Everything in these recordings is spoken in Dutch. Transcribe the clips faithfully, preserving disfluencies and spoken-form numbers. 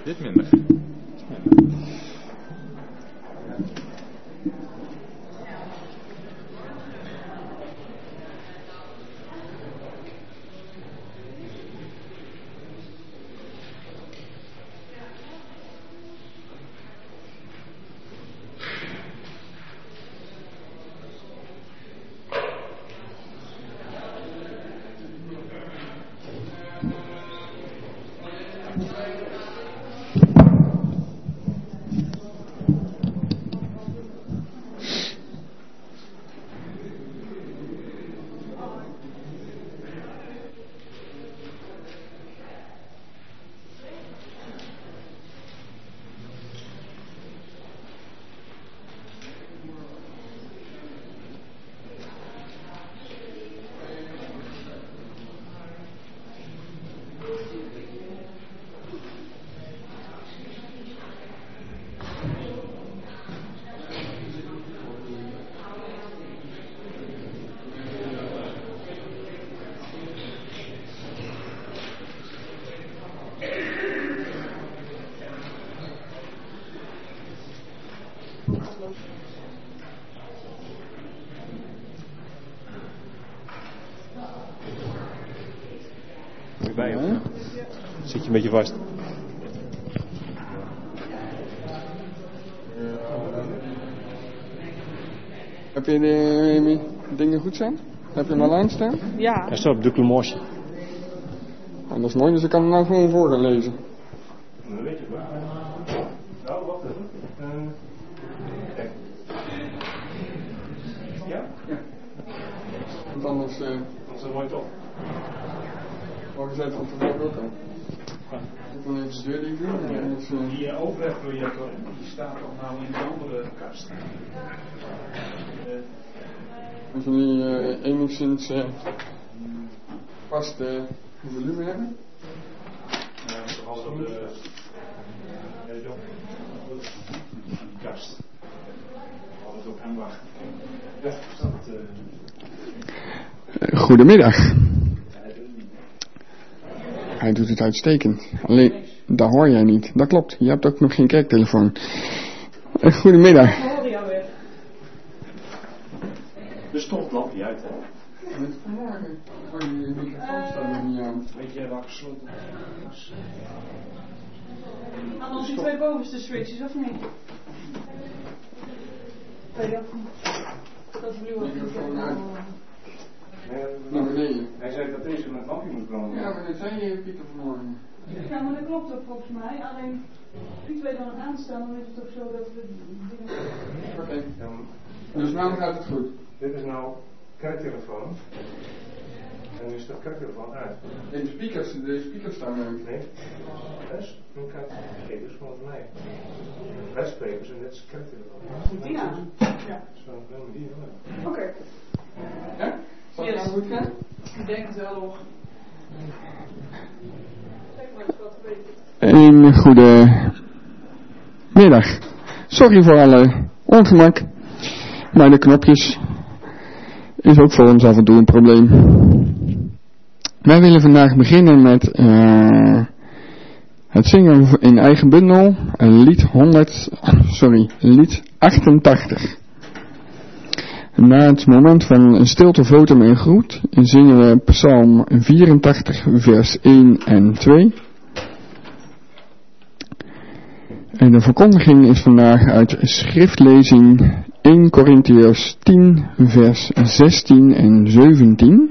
Dit minder. Dit minder. Bij je ja. Zit je een beetje vast. Heb je de uh, dingen goed zijn? Heb je hem al aanstaan? Ja. Hij staat op de Clemosje. Oh, dat is mooi, dus ik kan hem nou gewoon voor gaan lezen. Dat weet je wel. Nou, wacht even. Uh, kijk. Ja? Ja. Want anders... Uh, dat is mooi toch? Maar we zetten op de vlog ook al. Ik wil even de deur dicht doen. Ja. Dus, uh, die uh, overlegprojector, die staat toch nou in de andere kast. Uh, als jullie uh, enigszins uh, vast uh, volume hebben. Ja, toch altijd op de... Ja, joh. Die kast. Altijd op hem wachten. Ja, dat... Uh... Goedemiddag. Hij doet het uitstekend. Alleen, dat hoor jij niet. Dat klopt. Je hebt ook nog geen kerktelefoon. Uh, goedemiddag. Hoor je alweer? Er stond lampje uit, hè? Met vanmorgen. Oh, je microfoon staat nog niet aan. Weet jij waar gesloten was? Aan ons die twee bovenste switches, of niet? Weet je of niet? Dat is nu Microfoon uit. Nee, Naar beneden. hij zei dat deze met lampje moest branden. Ja, maar dat zei je Pieter vanmorgen. Ja, maar dat klopt ook volgens mij. Alleen, die twee dan aanstaan, dan is het ook zo dat we dingen... Oké. Okay. Dus nou gaat het goed. Dit is nou kerktelefoon. En nu is dat kerktelefoon uit. En de speakers, de speakers staan uit. Nee. Dus, nu gaat het dus volgens mij. Luidsprekers en dit is kerktelefoon. Ja. Ja. Zo, dan moet die wel. Oké. Okay. Ja? Zal het nou goed gaan? Ik denk het wel nog. Kijk maar eens wat weet ik. Een goede middag. Sorry voor alle ongemak. Maar de knopjes is ook voor ons af en toe een probleem. Wij willen vandaag beginnen met uh, het zingen in eigen bundel. Lied honderd, sorry, lied achtentachtig. Na het moment van een stilte, votum en groet zingen we Psalm vierentachtig vers één en twee. En de verkondiging is vandaag uit schriftlezing eerste Korintiërs tien vers zestien en zeventien.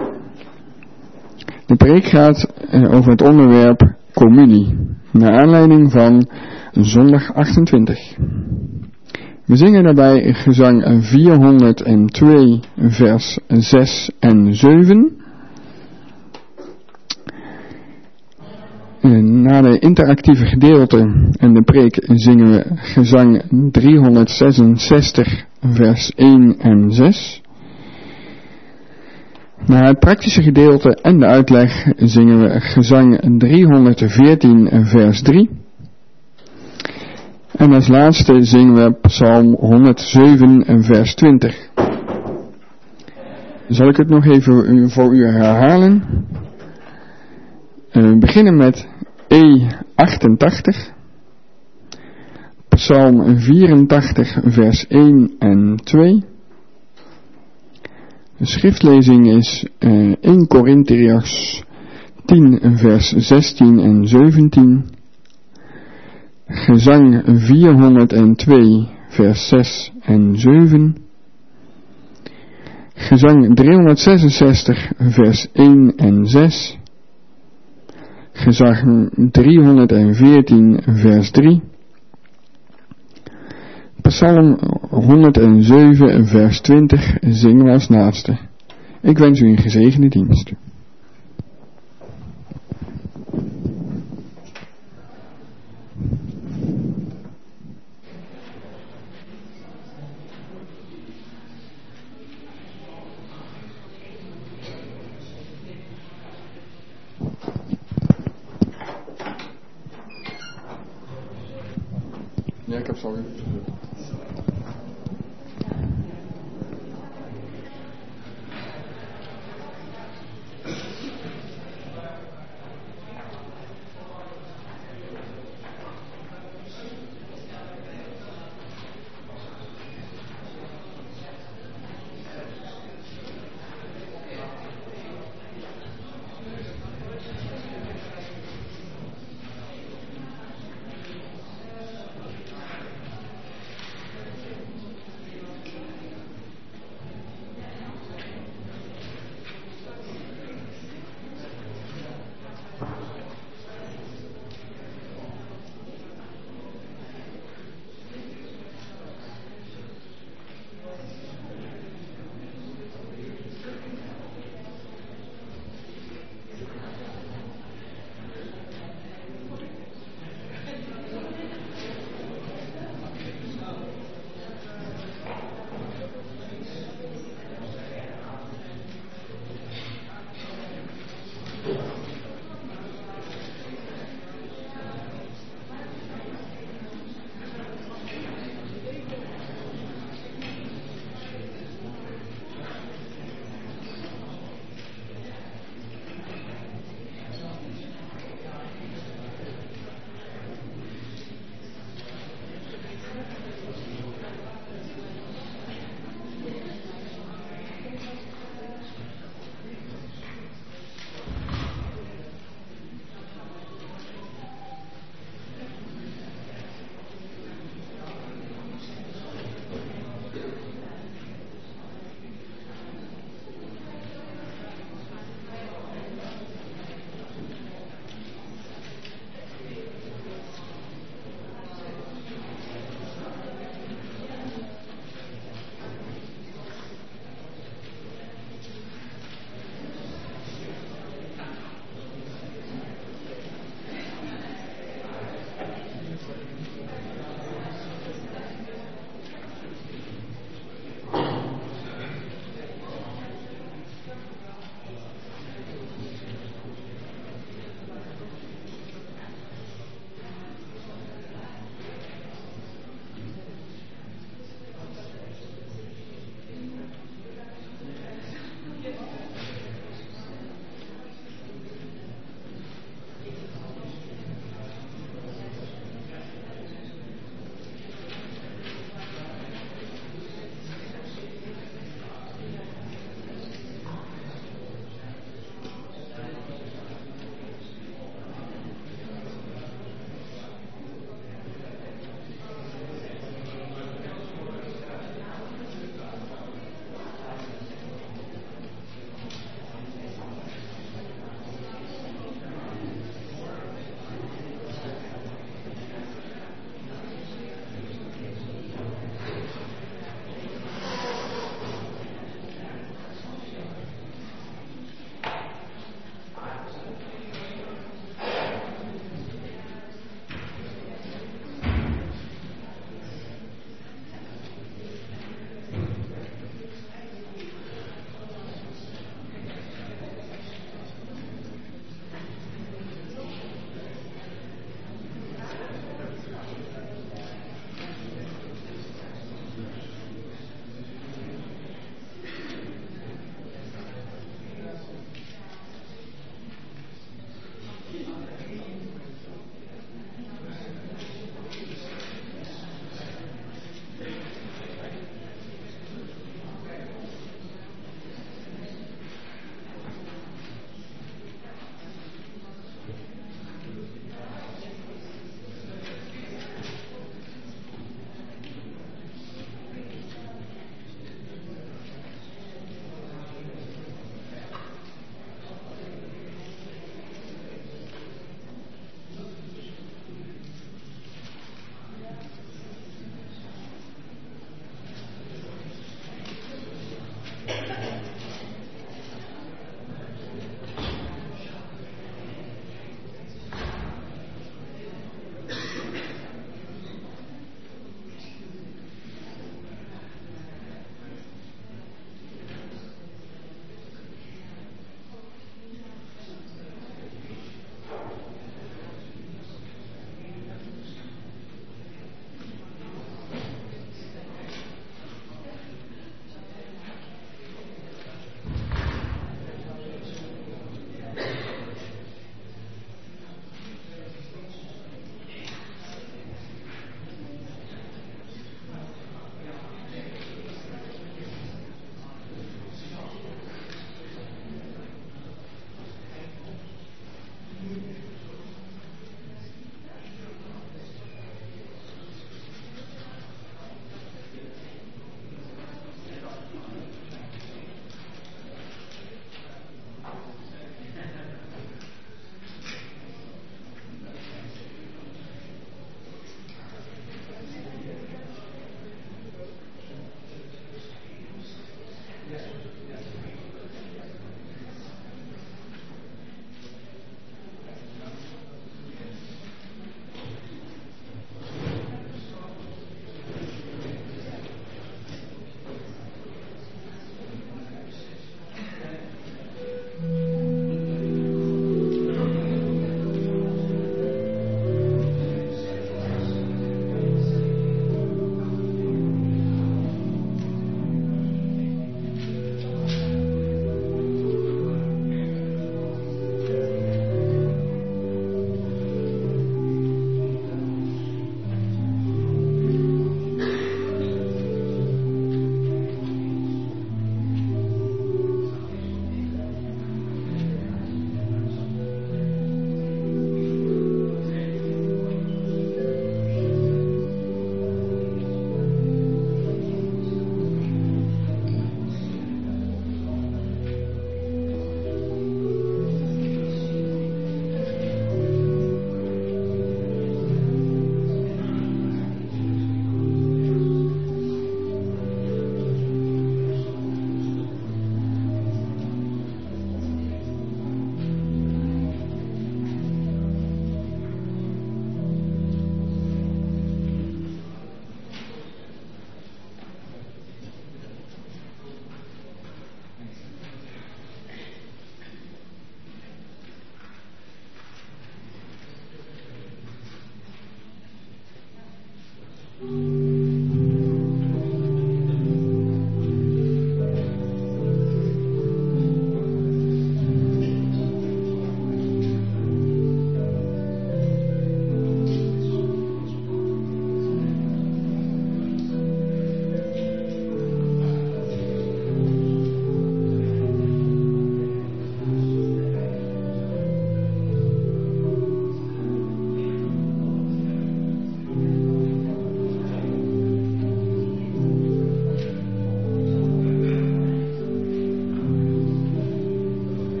De preek gaat over het onderwerp communie, naar aanleiding van zondag achtentwintig. We zingen daarbij gezang vierhonderdtwee vers zes en zeven. Na de interactieve gedeelte en de preek zingen we gezang driehonderdzesenzestig vers één en zes. Na het praktische gedeelte en de uitleg zingen we gezang driehonderdveertien vers drie. En als laatste zingen we Psalm honderdzeven vers twintig. Zal ik het nog even voor u herhalen? We beginnen met E achtentachtig, Psalm vierentachtig vers één en twee. De schriftlezing is uh, eerste Korintiërs tien vers zestien en zeventien. Gezang vierhonderdtwee vers zes en zeven. Gezang driehonderdzesenzestig vers één en zes. Gezang driehonderdveertien vers drie. Psalm honderdzeven vers twintig zingen we als laatste. Ik wens u een gezegende dienst. Ja, ik heb zo even.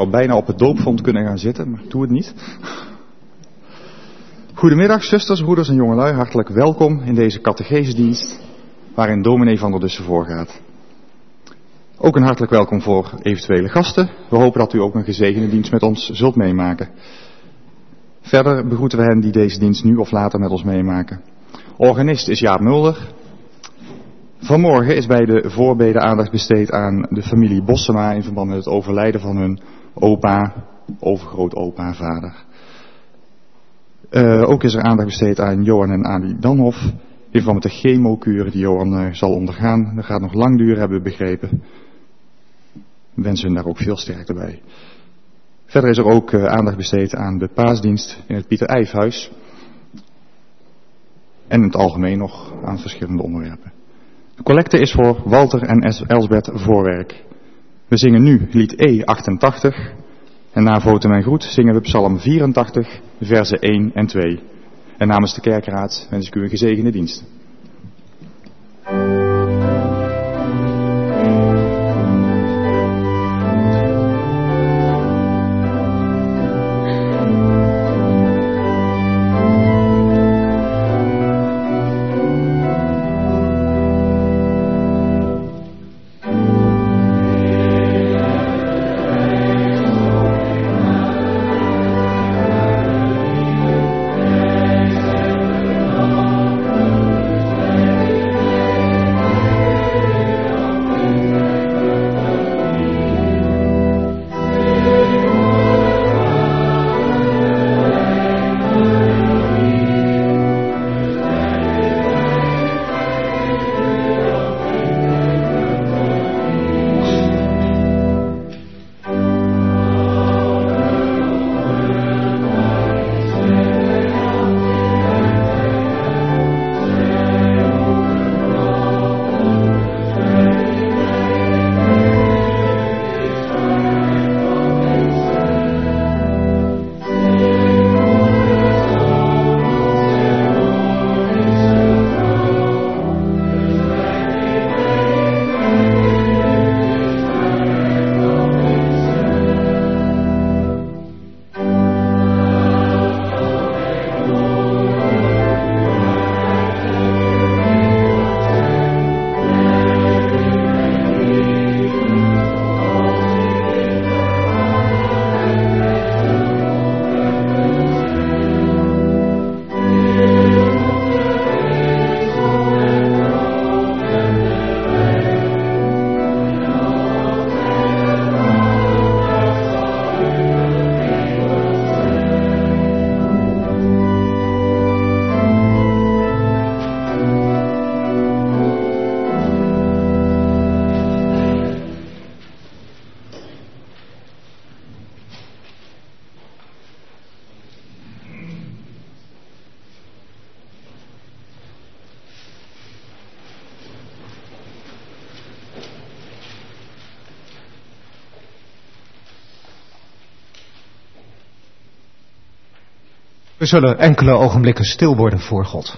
zou bijna op het doopvont kunnen gaan zitten, maar doe het niet. Goedemiddag, zusters, broeders en jongelui. Hartelijk welkom in deze catechesedienst, waarin dominee Van der Dussen voorgaat. Ook een hartelijk welkom voor eventuele gasten. We hopen dat u ook een gezegende dienst met ons zult meemaken. Verder begroeten we hen die deze dienst nu of later met ons meemaken. Organist is Jaap Mulder. Vanmorgen is bij de voorbeden aandacht besteed aan de familie Bossema in verband met het overlijden van hun opa, overgrootopa, vader. Uh, ook is er aandacht besteed aan Johan en Ali Danhoff in verband met de chemokuur die Johan uh, zal ondergaan. Dat gaat nog lang duren, hebben we begrepen. We wensen hun daar ook veel sterkte bij. Verder is er ook uh, aandacht besteed aan de paasdienst in het Pieter Eijfhuis. En in het algemeen nog aan verschillende onderwerpen. De collecte is voor Walter en Elsbeth Voorwerk. We zingen nu lied E achtentachtig. En na Voten mijn groet zingen we psalm vierentachtig, versen één en twee. En namens de kerkraad wens ik u een gezegende dienst. We zullen enkele ogenblikken stil worden voor God.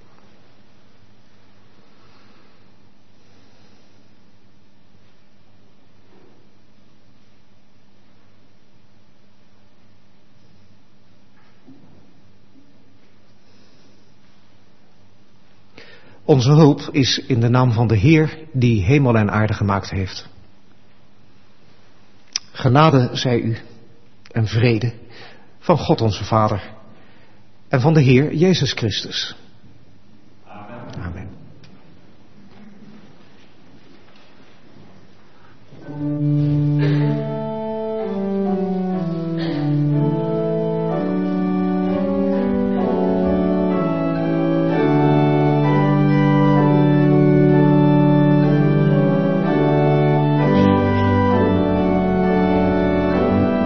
Onze hulp is in de naam van de Heer die hemel en aarde gemaakt heeft. Genade zij u en vrede van God onze Vader en van de Heer Jezus Christus. Amen. Amen.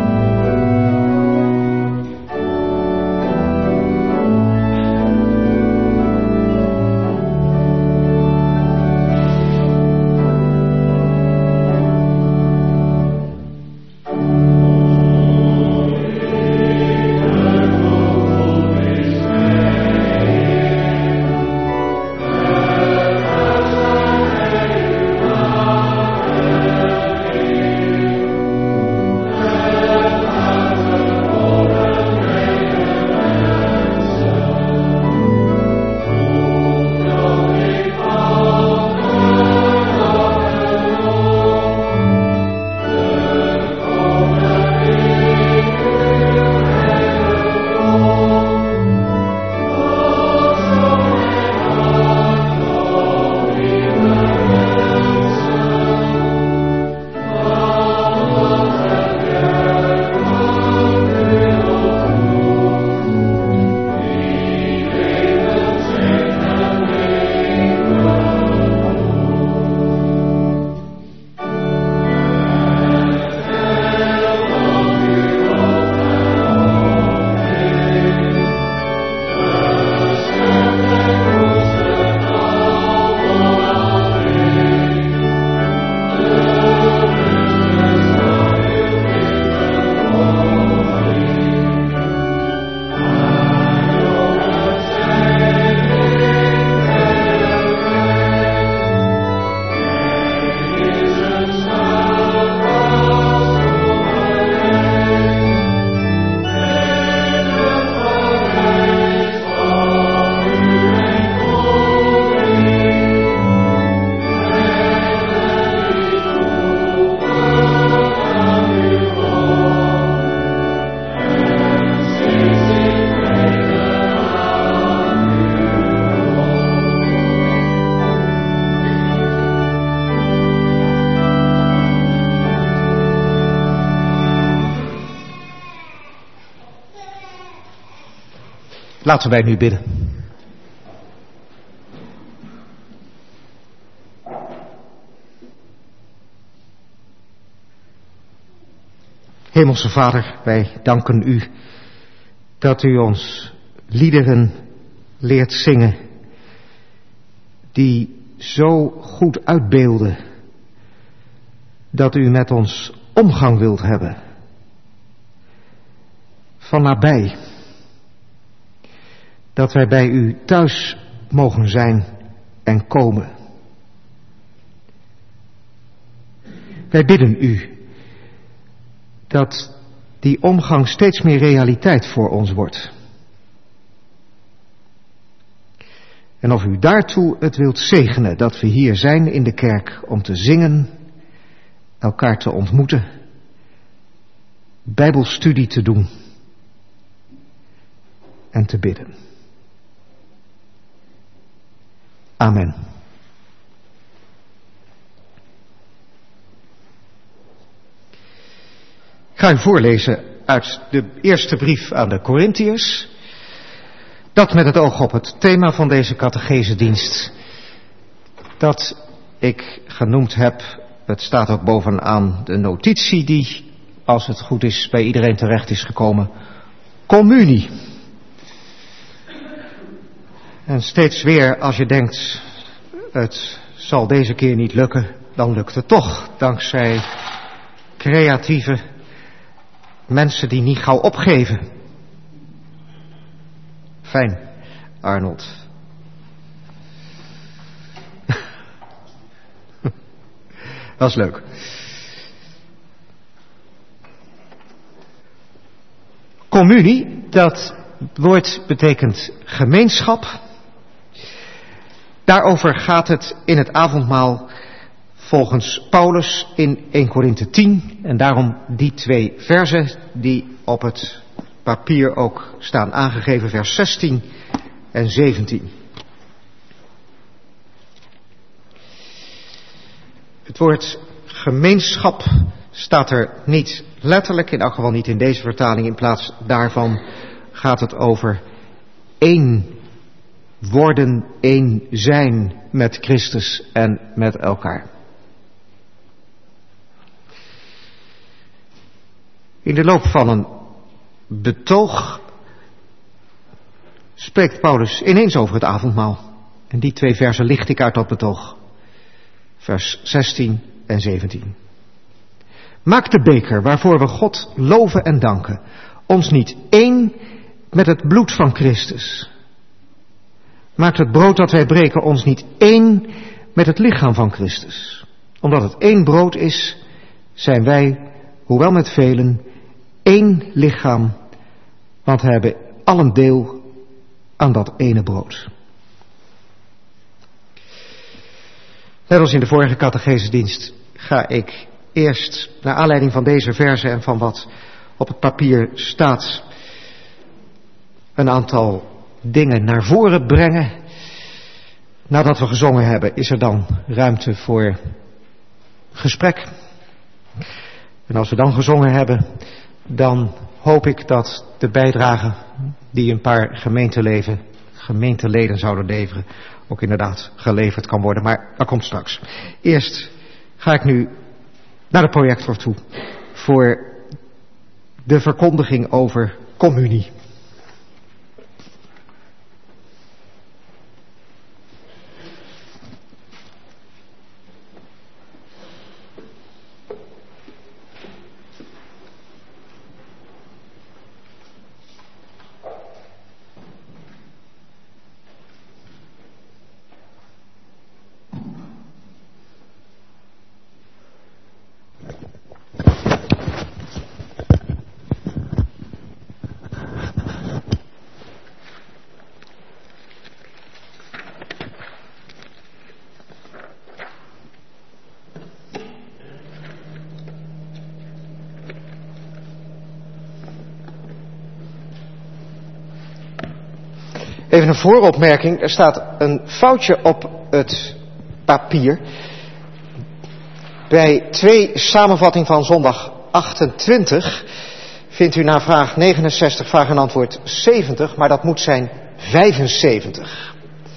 Amen. Laten wij nu bidden. Hemelse Vader, wij danken u dat u ons liederen leert zingen die zo goed uitbeelden dat u met ons omgang wilt hebben. Van nabij. Dat wij bij u thuis mogen zijn en komen. Wij bidden u dat die omgang steeds meer realiteit voor ons wordt. En of u daartoe het wilt zegenen dat we hier zijn in de kerk om te zingen, elkaar te ontmoeten, bijbelstudie te doen en te bidden. Amen. Ik ga u voorlezen uit de eerste brief aan de Korintiërs. Dat met het oog op het thema van deze catechesedienst. Dat ik genoemd heb, het staat ook bovenaan de notitie die, als het goed is, bij iedereen terecht is gekomen. Communie. En steeds weer als je denkt, het zal deze keer niet lukken, dan lukt het toch. Dankzij creatieve mensen die niet gauw opgeven. Fijn, Arnold. Dat is leuk. Communie, dat woord betekent gemeenschap. Daarover gaat het in het avondmaal volgens Paulus in eerste Korinthe tien. En daarom die twee verzen die op het papier ook staan aangegeven, vers zestien en zeventien. Het woord gemeenschap staat er niet letterlijk, in elk geval niet in deze vertaling. In plaats daarvan gaat het over één worden, één zijn met Christus en met elkaar. In de loop van een betoog spreekt Paulus ineens over het avondmaal. En die twee versen licht ik uit dat betoog. Vers zestien en zeventien. Maak de beker waarvoor we God loven en danken ons niet één met het bloed van Christus. Maakt het brood dat wij breken ons niet één met het lichaam van Christus. Omdat het één brood is, zijn wij, hoewel met velen, één lichaam, want we hebben allen deel aan dat ene brood. Net als in de vorige catechesedienst ga ik eerst, naar aanleiding van deze verzen en van wat op het papier staat, een aantal dingen naar voren brengen. Nadat we gezongen hebben, is er dan ruimte voor gesprek. En als we dan gezongen hebben, dan hoop ik dat de bijdrage die een paar gemeenteleven, gemeenteleden zouden leveren, ook inderdaad geleverd kan worden. Maar dat komt straks. Eerst ga ik nu naar de projector toe voor de verkondiging over communie. Even een vooropmerking, er staat een foutje op het papier. Bij twee samenvatting van zondag achtentwintig vindt u na vraag negenenzestig vraag en antwoord zeventig, maar dat moet zijn vijfenzeventig.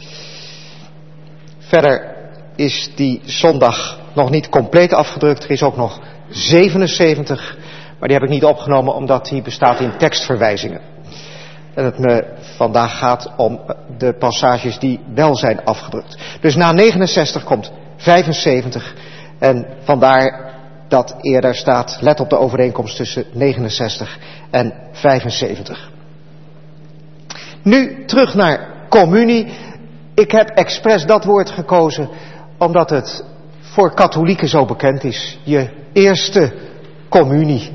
Verder is die zondag nog niet compleet afgedrukt. Er is ook nog zevenenzeventig, maar die heb ik niet opgenomen omdat die bestaat in tekstverwijzingen. En het me vandaag gaat om de passages die wel zijn afgedrukt. Dus na negenenzestig komt vijfenzeventig en vandaar dat eerder staat, let op de overeenkomst tussen negenenzestig en vijfenzeventig. Nu terug naar communie. Ik heb expres dat woord gekozen omdat het voor katholieken zo bekend is. Je eerste communie.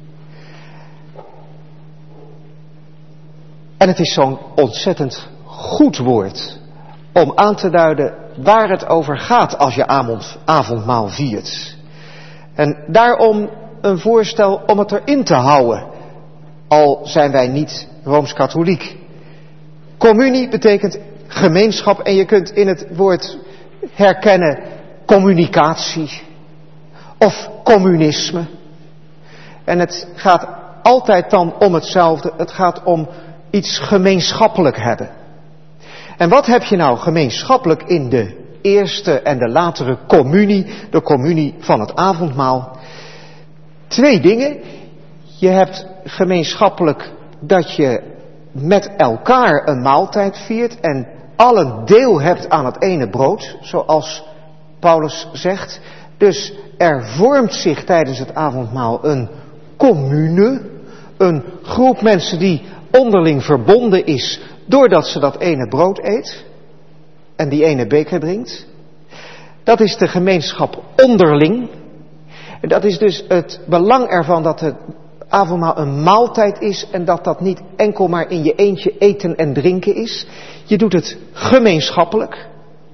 En het is zo'n ontzettend goed woord om aan te duiden waar het over gaat als je avond, avondmaal viert. En daarom een voorstel om het erin te houden, al zijn wij niet Rooms-Katholiek. Communie betekent gemeenschap en je kunt in het woord herkennen communicatie of communisme. En het gaat altijd dan om hetzelfde, het gaat om iets gemeenschappelijk hebben. En wat heb je nou gemeenschappelijk in de eerste en de latere communie, de communie van het avondmaal? Twee dingen. Je hebt gemeenschappelijk dat je met elkaar een maaltijd viert en allen deel hebt aan het ene brood, zoals Paulus zegt. Dus er vormt zich tijdens het avondmaal een commune, een groep mensen die onderling verbonden is doordat ze dat ene brood eet en die ene beker drinkt. Dat is de gemeenschap onderling. En dat is dus het belang ervan dat het avondmaal een maaltijd is en dat dat niet enkel maar in je eentje eten en drinken is. Je doet het gemeenschappelijk.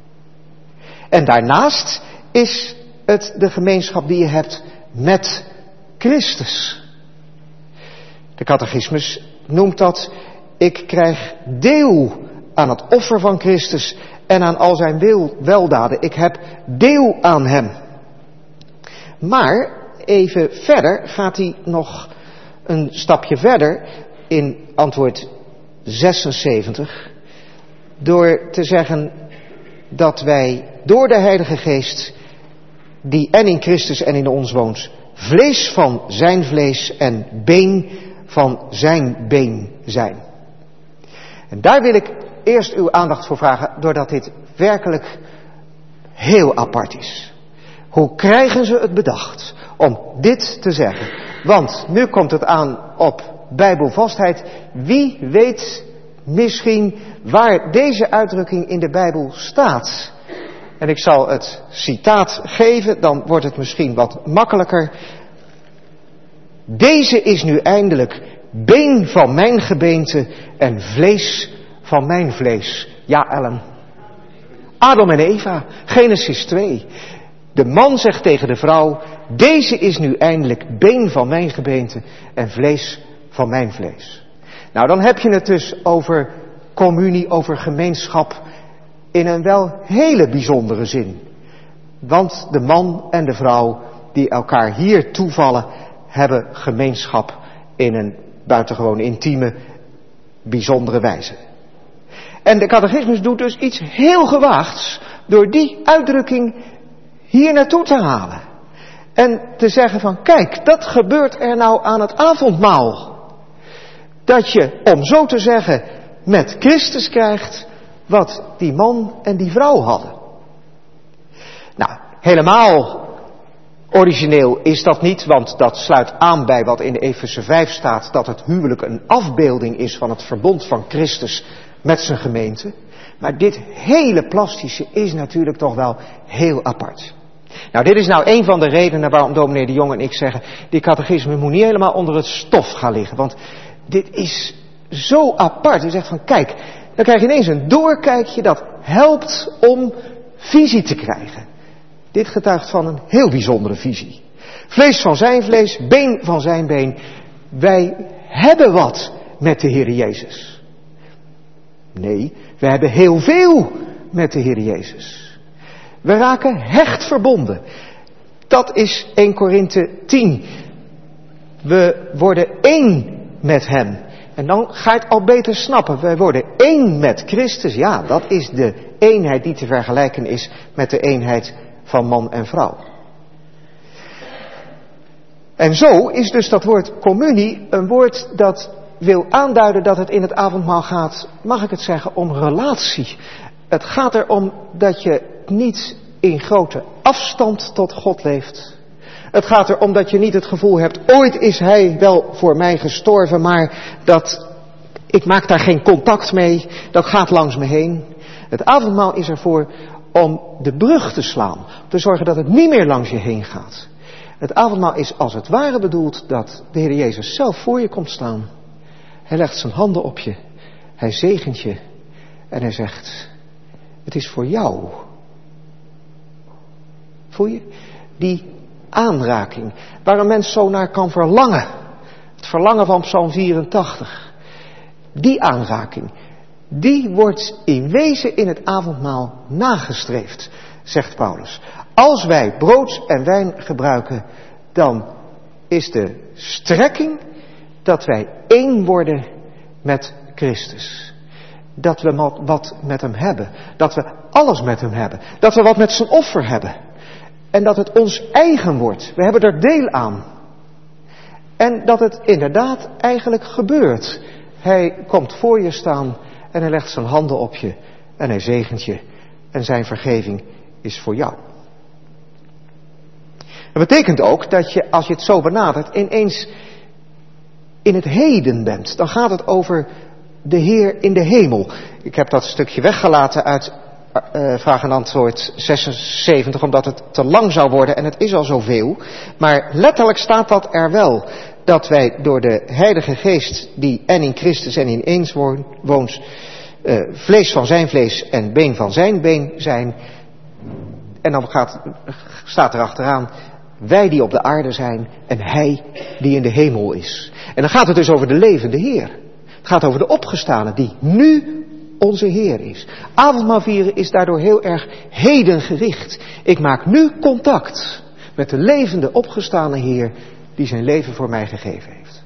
En daarnaast is het de gemeenschap die je hebt met Christus. De catechismus noemt dat: ik krijg deel aan het offer van Christus en aan al zijn wil, weldaden. Ik heb deel aan hem. Maar even verder gaat hij nog een stapje verder in antwoord zesenzeventig. Door te zeggen dat wij door de Heilige Geest, die en in Christus en in ons woont, vlees van zijn vlees en been van zijn been zijn. En daar wil ik eerst uw aandacht voor vragen, doordat dit werkelijk heel apart is. Hoe krijgen ze het bedacht om dit te zeggen? Want nu komt het aan op bijbelvastheid. Wie weet misschien waar deze uitdrukking in de Bijbel staat? En ik zal het citaat geven, dan wordt het misschien wat makkelijker. Deze is nu eindelijk been van mijn gebeente en vlees van mijn vlees. Ja, Ellen. Adam en Eva, Genesis twee. De man zegt tegen de vrouw: deze is nu eindelijk been van mijn gebeente en vlees van mijn vlees. Nou, dan heb je het dus over communie, over gemeenschap in een wel hele bijzondere zin. Want de man en de vrouw die elkaar hier toevallen, hebben gemeenschap in een buitengewoon intieme, bijzondere wijze. En de catechismus doet dus iets heel gewaagds door die uitdrukking hier naartoe te halen. En te zeggen van, kijk, dat gebeurt er nou aan het avondmaal. Dat je, om zo te zeggen, met Christus krijgt wat die man en die vrouw hadden. Nou, helemaal origineel is dat niet, want dat sluit aan bij wat in de Efeze vijf staat, dat het huwelijk een afbeelding is van het verbond van Christus met zijn gemeente. Maar dit hele plastische is natuurlijk toch wel heel apart. Nou, dit is nou een van de redenen waarom dominee de Jong en ik zeggen, die catechisme moet niet helemaal onder het stof gaan liggen. Want dit is zo apart. U zegt van, kijk, dan krijg je ineens een doorkijkje dat helpt om visie te krijgen. Dit getuigt van een heel bijzondere visie. Vlees van zijn vlees, been van zijn been. Wij hebben wat met de Heer Jezus. Nee, we hebben heel veel met de Heer Jezus. We raken hecht verbonden. Dat is Eerste Korinthe tien. We worden één met hem. En dan ga je het al beter snappen. We worden één met Christus. Ja, dat is de eenheid die te vergelijken is met de eenheid van man en vrouw. En zo is dus dat woord communie een woord dat wil aanduiden dat het in het avondmaal gaat, mag ik het zeggen, om relatie. Het gaat erom dat je niet in grote afstand tot God leeft. Het gaat erom dat je niet het gevoel hebt, ooit is hij wel voor mij gestorven, maar dat, ik maak daar geen contact mee, dat gaat langs me heen. Het avondmaal is ervoor om de brug te slaan, om te zorgen dat het niet meer langs je heen gaat. Het avondmaal is als het ware bedoeld dat de Heer Jezus zelf voor je komt staan. Hij legt zijn handen op je, hij zegent je en hij zegt, het is voor jou. Voel je? Die aanraking, waar een mens zo naar kan verlangen. Het verlangen van Psalm vierentachtig. Die aanraking, die wordt in wezen in het avondmaal nagestreefd, zegt Paulus. Als wij brood en wijn gebruiken, dan is de strekking dat wij één worden met Christus. Dat we wat met hem hebben. Dat we alles met hem hebben. Dat we wat met zijn offer hebben. En dat het ons eigen wordt. We hebben er deel aan. En dat het inderdaad eigenlijk gebeurt. Hij komt voor je staan en hij legt zijn handen op je en hij zegent je. En zijn vergeving is voor jou. Dat betekent ook dat je, als je het zo benadert, ineens in het heden bent. Dan gaat het over de Heer in de hemel. Ik heb dat stukje weggelaten uit uh, vraag en antwoord zesenzeventig, omdat het te lang zou worden en het is al zoveel. Maar letterlijk staat dat er wel. Dat wij door de Heilige Geest, die en in Christus en in eens woont, uh, vlees van zijn vlees en been van zijn been zijn. En dan gaat, staat er achteraan, wij die op de aarde zijn en hij die in de hemel is. En dan gaat het dus over de levende Heer. Het gaat over de opgestane die nu onze Heer is. Avondmaal vieren is daardoor heel erg heden gericht. Ik maak nu contact met de levende opgestane Heer die zijn leven voor mij gegeven heeft.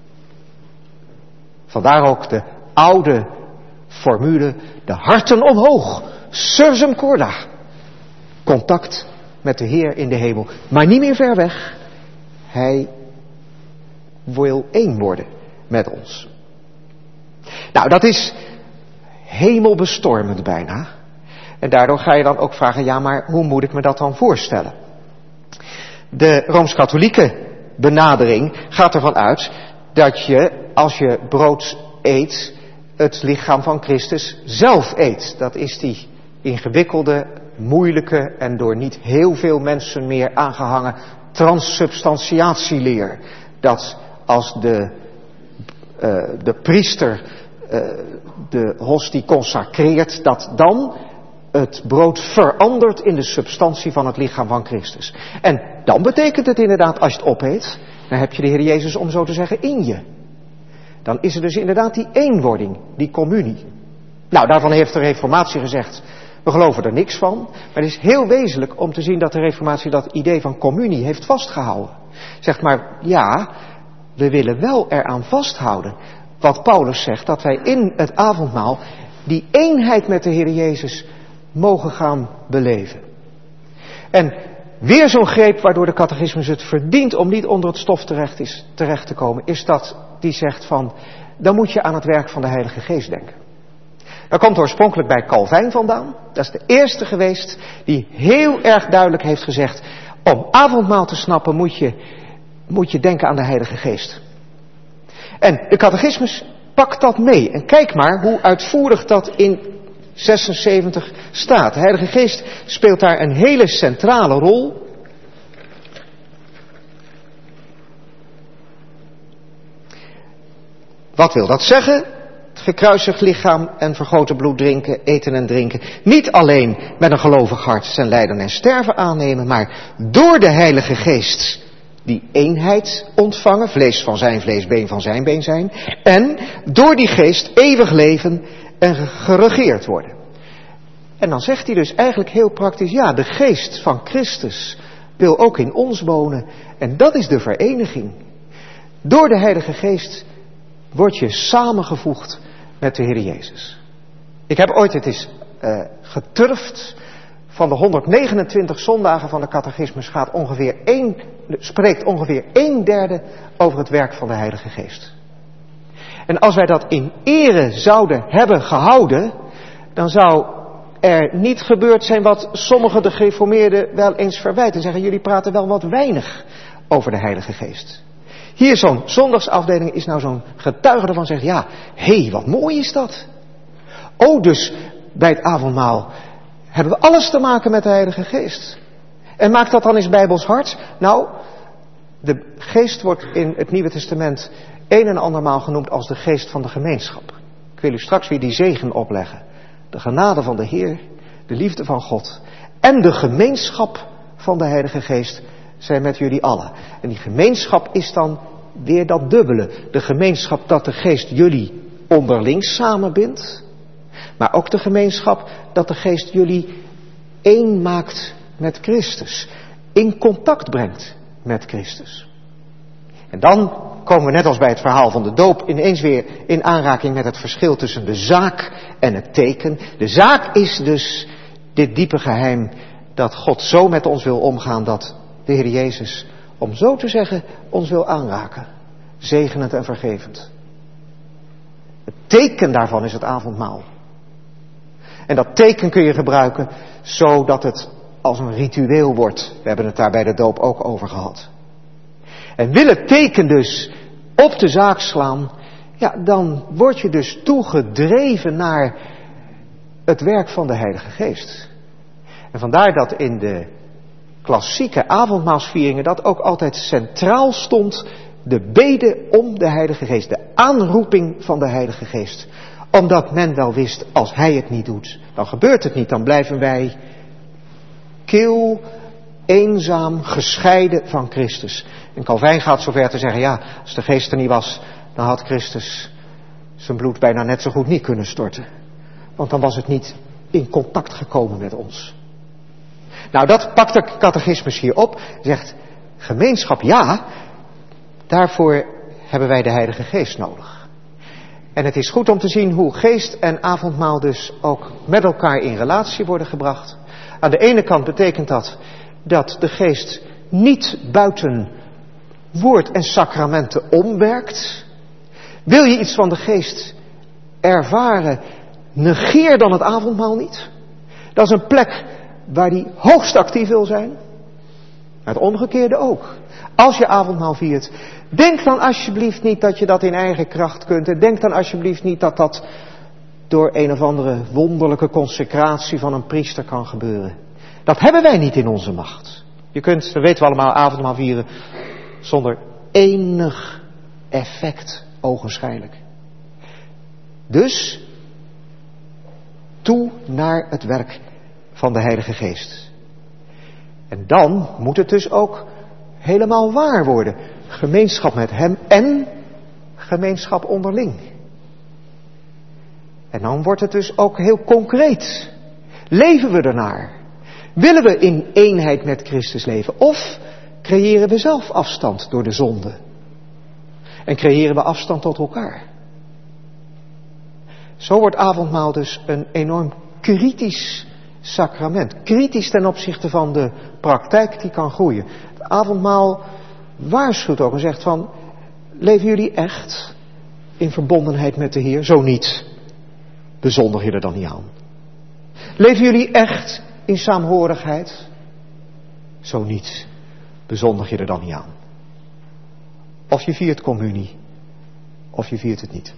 Vandaar ook de oude formule, de harten omhoog, sursum corda. Contact met de Heer in de hemel, maar niet meer ver weg. Hij wil één worden met ons. Nou, dat is hemelbestormend bijna. En daardoor ga je dan ook vragen, ja, maar hoe moet ik me dat dan voorstellen? De Rooms-Katholieke benadering gaat ervan uit dat je, als je brood eet, het lichaam van Christus zelf eet. Dat is die ingewikkelde, moeilijke en door niet heel veel mensen meer aangehangen transsubstantiatieleer. Dat als de, uh, de priester uh, de hostie consacreert, dat dan het brood verandert in de substantie van het lichaam van Christus. En dan betekent het inderdaad, als je het opeet, dan heb je de Heer Jezus, om zo te zeggen, in je. Dan is er dus inderdaad die eenwording, die communie. Nou, daarvan heeft de Reformatie gezegd, we geloven er niks van. Maar het is heel wezenlijk om te zien dat de Reformatie dat idee van communie heeft vastgehouden. Zegt maar, ja, we willen wel eraan vasthouden wat Paulus zegt, dat wij in het avondmaal die eenheid met de Heer Jezus mogen gaan beleven. En weer zo'n greep waardoor de catechismus het verdient om niet onder het stof terecht, is, terecht te komen, is dat die zegt van, dan moet je aan het werk van de Heilige Geest denken. Dat komt oorspronkelijk bij Calvijn vandaan. Dat is de eerste geweest die heel erg duidelijk heeft gezegd, om avondmaal te snappen moet je, moet je denken aan de Heilige Geest. En de catechismus pakt dat mee. En kijk maar hoe uitvoerig dat in zesenzeventig staat. De Heilige Geest speelt daar een hele centrale rol. Wat wil dat zeggen? Het gekruisigd lichaam en vergoten bloed drinken, eten en drinken. Niet alleen met een gelovig hart zijn lijden en sterven aannemen, maar door de Heilige Geest die eenheid ontvangen, vlees van zijn vlees, been van zijn been zijn. En door die geest eeuwig leven en geregeerd worden. En dan zegt hij dus eigenlijk heel praktisch, ja, de geest van Christus wil ook in ons wonen. En dat is de vereniging. Door de Heilige Geest word je samengevoegd met de Heer Jezus. Ik heb ooit het eens uh, geturfd. Van de honderdnegenentwintig zondagen van de catechismus gaat ongeveer één, spreekt ongeveer een derde over het werk van de Heilige Geest. En als wij dat in ere zouden hebben gehouden, dan zou er niet gebeurd zijn wat sommige de gereformeerden wel eens verwijten. Zeggen, jullie praten wel wat weinig over de Heilige Geest. Hier zo'n zondagsafdeling is nou zo'n getuige ervan, zegt, ja, hé, hey, wat mooi is dat. Oh, dus bij het avondmaal hebben we alles te maken met de Heilige Geest. En maakt dat dan eens bijbels hart? Nou, de geest wordt in het Nieuwe Testament een en andermaal genoemd als de geest van de gemeenschap. Ik wil u straks weer die zegen opleggen. De genade van de Heer, de liefde van God en de gemeenschap van de Heilige Geest zijn met jullie allen. En die gemeenschap is dan weer dat dubbele. De gemeenschap dat de geest jullie onderling samenbindt. Maar ook de gemeenschap dat de geest jullie één maakt met Christus. In contact brengt met Christus. En dan komen we net als bij het verhaal van de doop ineens weer in aanraking met het verschil tussen de zaak en het teken. De zaak is dus dit diepe geheim dat God zo met ons wil omgaan dat de Heer Jezus, om zo te zeggen, ons wil aanraken. Zegenend en vergevend. Het teken daarvan is het avondmaal. En dat teken kun je gebruiken zodat het als een ritueel wordt. We hebben het daar bij de doop ook over gehad. En wil het teken dus op de zaak slaan, ja, dan word je dus toegedreven naar het werk van de Heilige Geest. En vandaar dat in de klassieke avondmaalsvieringen dat ook altijd centraal stond, de bede om de Heilige Geest, de aanroeping van de Heilige Geest. Omdat men wel wist, als Hij het niet doet, dan gebeurt het niet, dan blijven wij kil, eenzaam, gescheiden van Christus. En Calvijn gaat zover te zeggen, ja, als de Geest er niet was, dan had Christus zijn bloed bijna net zo goed niet kunnen storten. Want dan was het niet in contact gekomen met ons. Nou, dat pakt de catechismus hier op. Zegt, gemeenschap, ja, daarvoor hebben wij de Heilige Geest nodig. En het is goed om te zien hoe geest en avondmaal dus ook met elkaar in relatie worden gebracht. Aan de ene kant betekent dat dat de geest niet buiten woord en sacramenten omwerkt. Wil je iets van de geest ervaren, negeer dan het avondmaal niet. Dat is een plek waar die hoogst actief wil zijn. Maar het omgekeerde ook. Als je avondmaal viert, denk dan alsjeblieft niet dat je dat in eigen kracht kunt. En denk dan alsjeblieft niet dat dat door een of andere wonderlijke consecratie van een priester kan gebeuren. Dat hebben wij niet in onze macht. Je kunt, dat weten we allemaal, avondmaal vieren zonder enig effect, ogenschijnlijk. Dus, toe naar het werk van de Heilige Geest. En dan moet het dus ook helemaal waar worden. Gemeenschap met Hem en gemeenschap onderling. En dan wordt het dus ook heel concreet. Leven we ernaar? Willen we in eenheid met Christus leven? Of creëren we zelf afstand door de zonde? En creëren we afstand tot elkaar? Zo wordt avondmaal dus een enorm kritisch sacrament. Kritisch ten opzichte van de praktijk die kan groeien. Het avondmaal waarschuwt ook en zegt van, leven jullie echt in verbondenheid met de Heer? Zo niet. Bezondig je er dan niet aan. Leven jullie echt in saamhorigheid? Zo niet. Bezondig je er dan niet aan. Of je viert communie, of je viert het niet.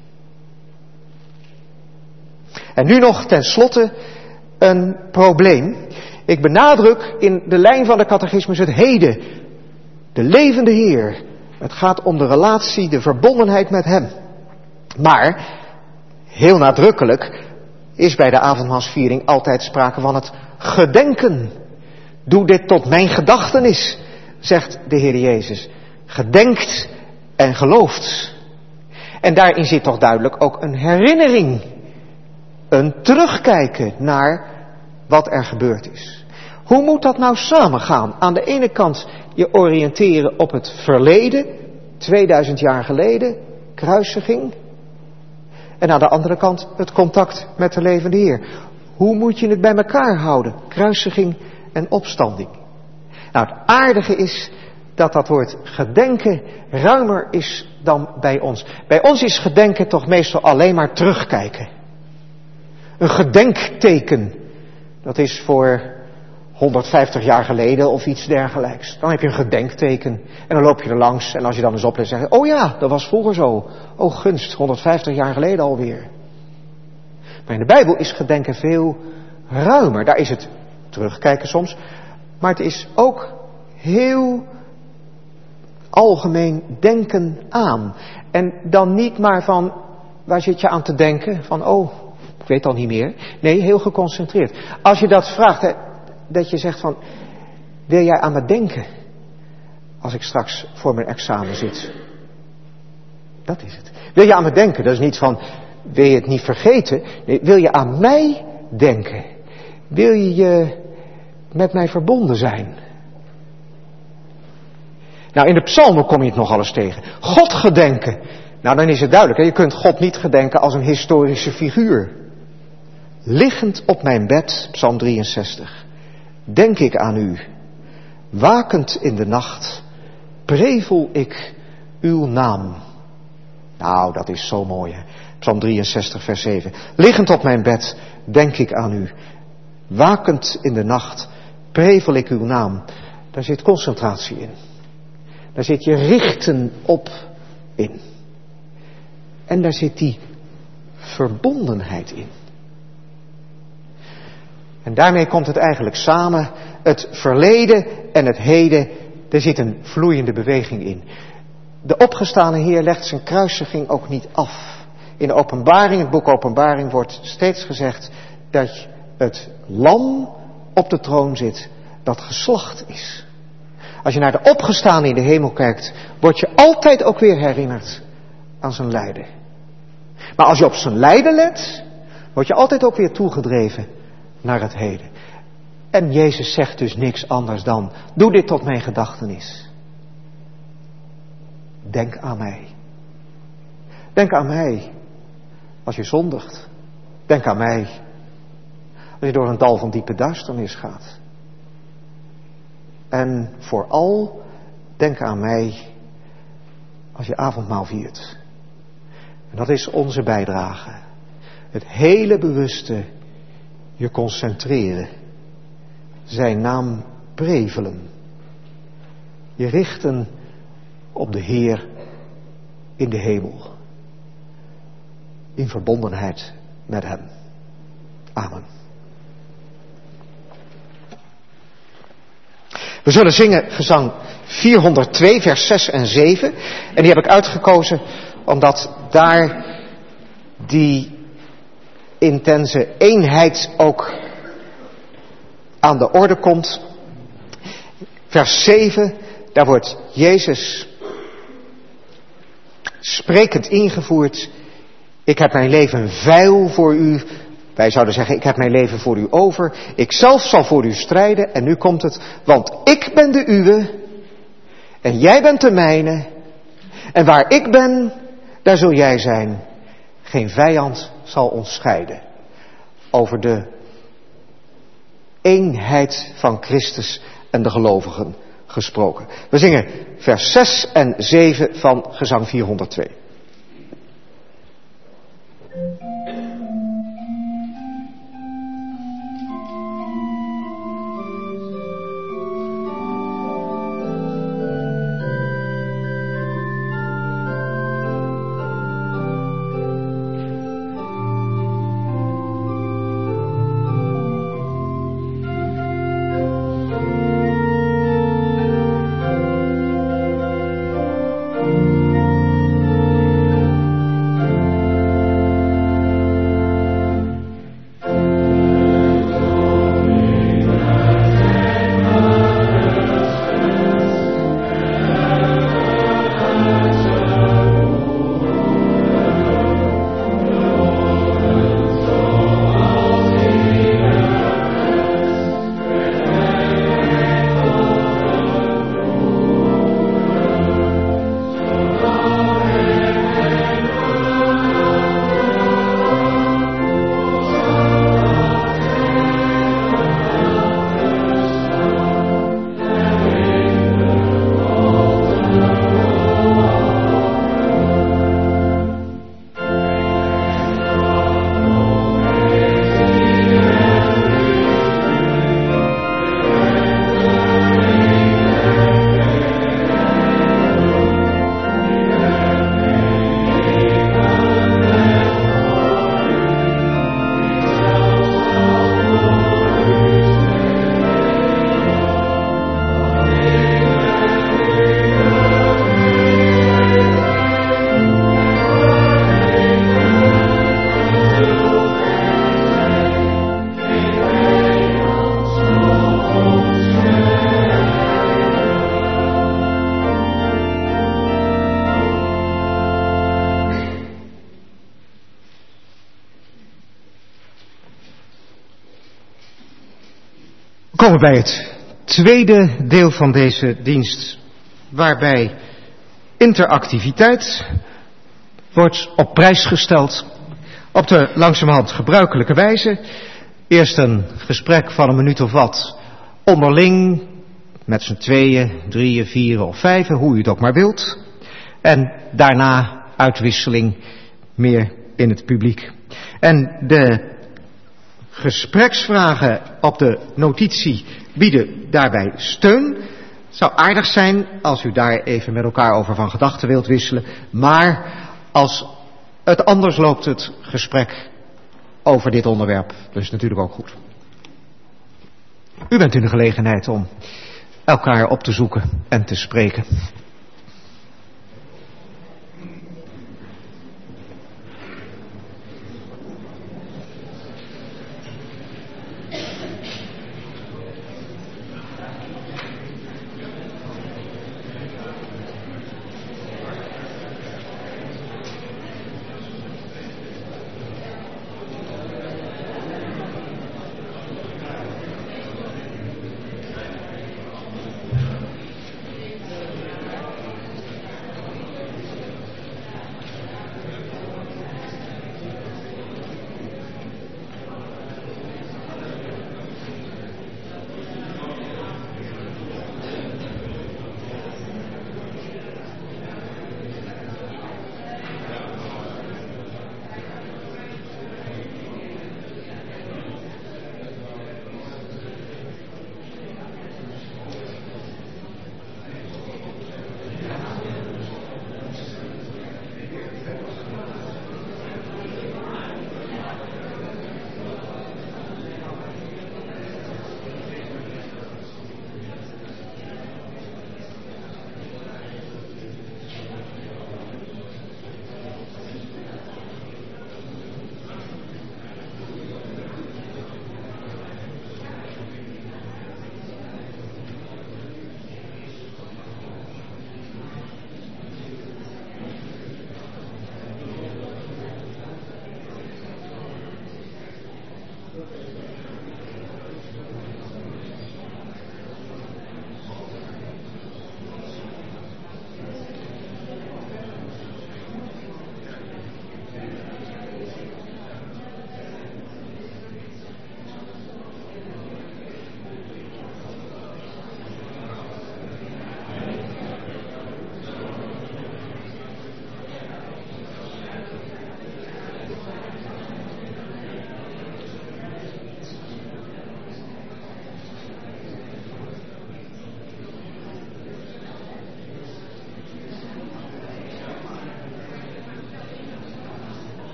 En nu nog ten slotte een probleem. Ik benadruk in de lijn van de catechismus het heden. De levende Heer. Het gaat om de relatie, de verbondenheid met Hem. Maar, heel nadrukkelijk, is bij de avondmaalsviering altijd sprake van het gedenken. Doe dit tot mijn gedachtenis, zegt de Heer Jezus. Gedenkt en gelooft. En daarin zit toch duidelijk ook een herinnering. Een terugkijken naar wat er gebeurd is. Hoe moet dat nou samengaan? Aan de ene kant je oriënteren op het verleden. tweeduizend jaar geleden, kruisiging. En aan de andere kant het contact met de levende Heer. Hoe moet je het bij elkaar houden? Kruisiging en opstanding. Nou, het aardige is dat dat woord gedenken ruimer is dan bij ons. Bij ons is gedenken toch meestal alleen maar terugkijken. Een gedenkteken, dat is voor honderdvijftig jaar geleden of iets dergelijks. Dan heb je een gedenkteken en dan loop je er langs en als je dan eens oplet zeg je, oh ja, dat was vroeger zo. Oh gunst, honderdvijftig jaar geleden alweer. Maar in de Bijbel is gedenken veel ruimer. Daar is het terugkijken soms, maar het is ook heel algemeen denken aan. En dan niet maar van, waar zit je aan te denken? Van, oh, ik weet al niet meer. Nee, heel geconcentreerd. Als je dat vraagt, hè, dat je zegt van, wil jij aan me denken? Als ik straks voor mijn examen zit. Dat is het. Wil je aan me denken? Dat is niet van, wil je het niet vergeten? Nee, wil je aan mij denken? Wil je je met mij verbonden zijn? Nou, in de psalmen kom je het nog alles tegen. God gedenken. Nou, dan is het duidelijk. Hè? Je kunt God niet gedenken als een historische figuur. Liggend op mijn bed, psalm drieënzestig. Denk ik aan u. Wakend in de nacht. Prevel ik uw naam. Nou, dat is zo mooi, hè? Psalm drieënzestig, vers zeven. Liggend op mijn bed, denk ik aan u. Wakend in de nacht, prevel ik uw naam. Daar zit concentratie in. Daar zit je richten op in. En daar zit die verbondenheid in. En daarmee komt het eigenlijk samen. Het verleden en het heden, er zit een vloeiende beweging in. De opgestane Heer legt zijn kruisiging ook niet af. In de openbaring, het boek Openbaring, wordt steeds gezegd dat het lam op de troon zit dat geslacht is. Als je naar de opgestane in de hemel kijkt, word je altijd ook weer herinnerd aan zijn lijden. Maar als je op zijn lijden let, word je altijd ook weer toegedreven naar het heden. En Jezus zegt dus niks anders dan, doe dit tot mijn gedachtenis. Denk aan mij. Denk aan mij als je zondigt. Denk aan mij als je door een dal van diepe duisternis gaat. En vooral denk aan mij als je avondmaal viert. En dat is onze bijdrage. Het hele bewuste je concentreren. Zijn naam prevelen. Je richten op de Heer in de hemel. In verbondenheid met hem. Amen. We zullen zingen gezang vierhonderdtwee, vers zes en zeven. En die heb ik uitgekozen omdat daar die intense eenheid ook aan de orde komt. Vers zeven, daar wordt Jezus sprekend ingevoerd. Ik heb mijn leven veil voor u. Wij zouden zeggen, ik heb mijn leven voor u over. Ik zelf zal voor u strijden. En nu komt het, want ik ben de uwe. En jij bent de mijne. En waar ik ben, daar zul jij zijn. Geen vijand zal ons scheiden. Over de eenheid van Christus en de gelovigen gesproken. We zingen vers zes en zeven van gezang vierhonderdtwee. komen bij het tweede deel van deze dienst, waarbij interactiviteit wordt op prijs gesteld op de langzamerhand gebruikelijke wijze. Eerst een gesprek van een minuut of wat onderling, met z'n tweeën, drieën, vieren of vijven, hoe u het ook maar wilt. En daarna uitwisseling meer in het publiek. En de gespreksvragen op de notitie bieden daarbij steun. Het zou aardig zijn als u daar even met elkaar over van gedachten wilt wisselen. Maar als het anders loopt, het gesprek over dit onderwerp, dus natuurlijk ook goed. U bent in de gelegenheid om elkaar op te zoeken en te spreken.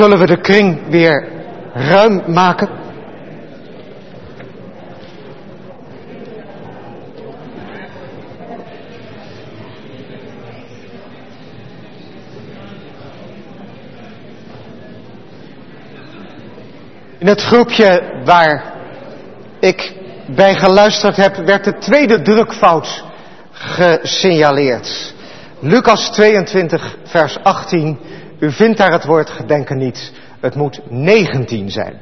Zullen we de kring weer ruim maken? In het groepje waar ik bij geluisterd heb, werd de tweede drukfout gesignaleerd. Lucas tweeëntwintig, vers achttien. U vindt daar het woord gedenken niet. Het moet negentien zijn.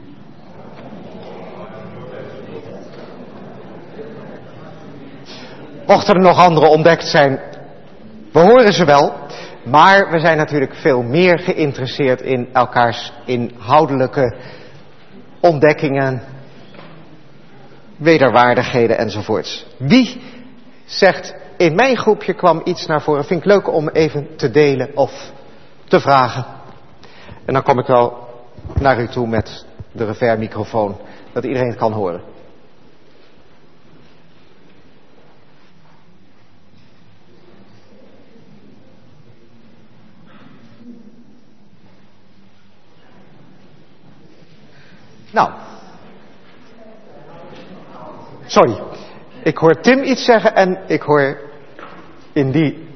Mochten er nog andere ontdekt zijn, we horen ze wel. Maar we zijn natuurlijk veel meer geïnteresseerd in elkaars inhoudelijke ontdekkingen, wederwaardigheden enzovoorts. Wie zegt, in mijn groepje kwam iets naar voren, vind ik leuk om even te delen of te vragen. En dan kom ik wel naar u toe met de revermicrofoon, dat iedereen het kan horen. Nou, sorry, ik hoor Tim iets zeggen en ik hoor in die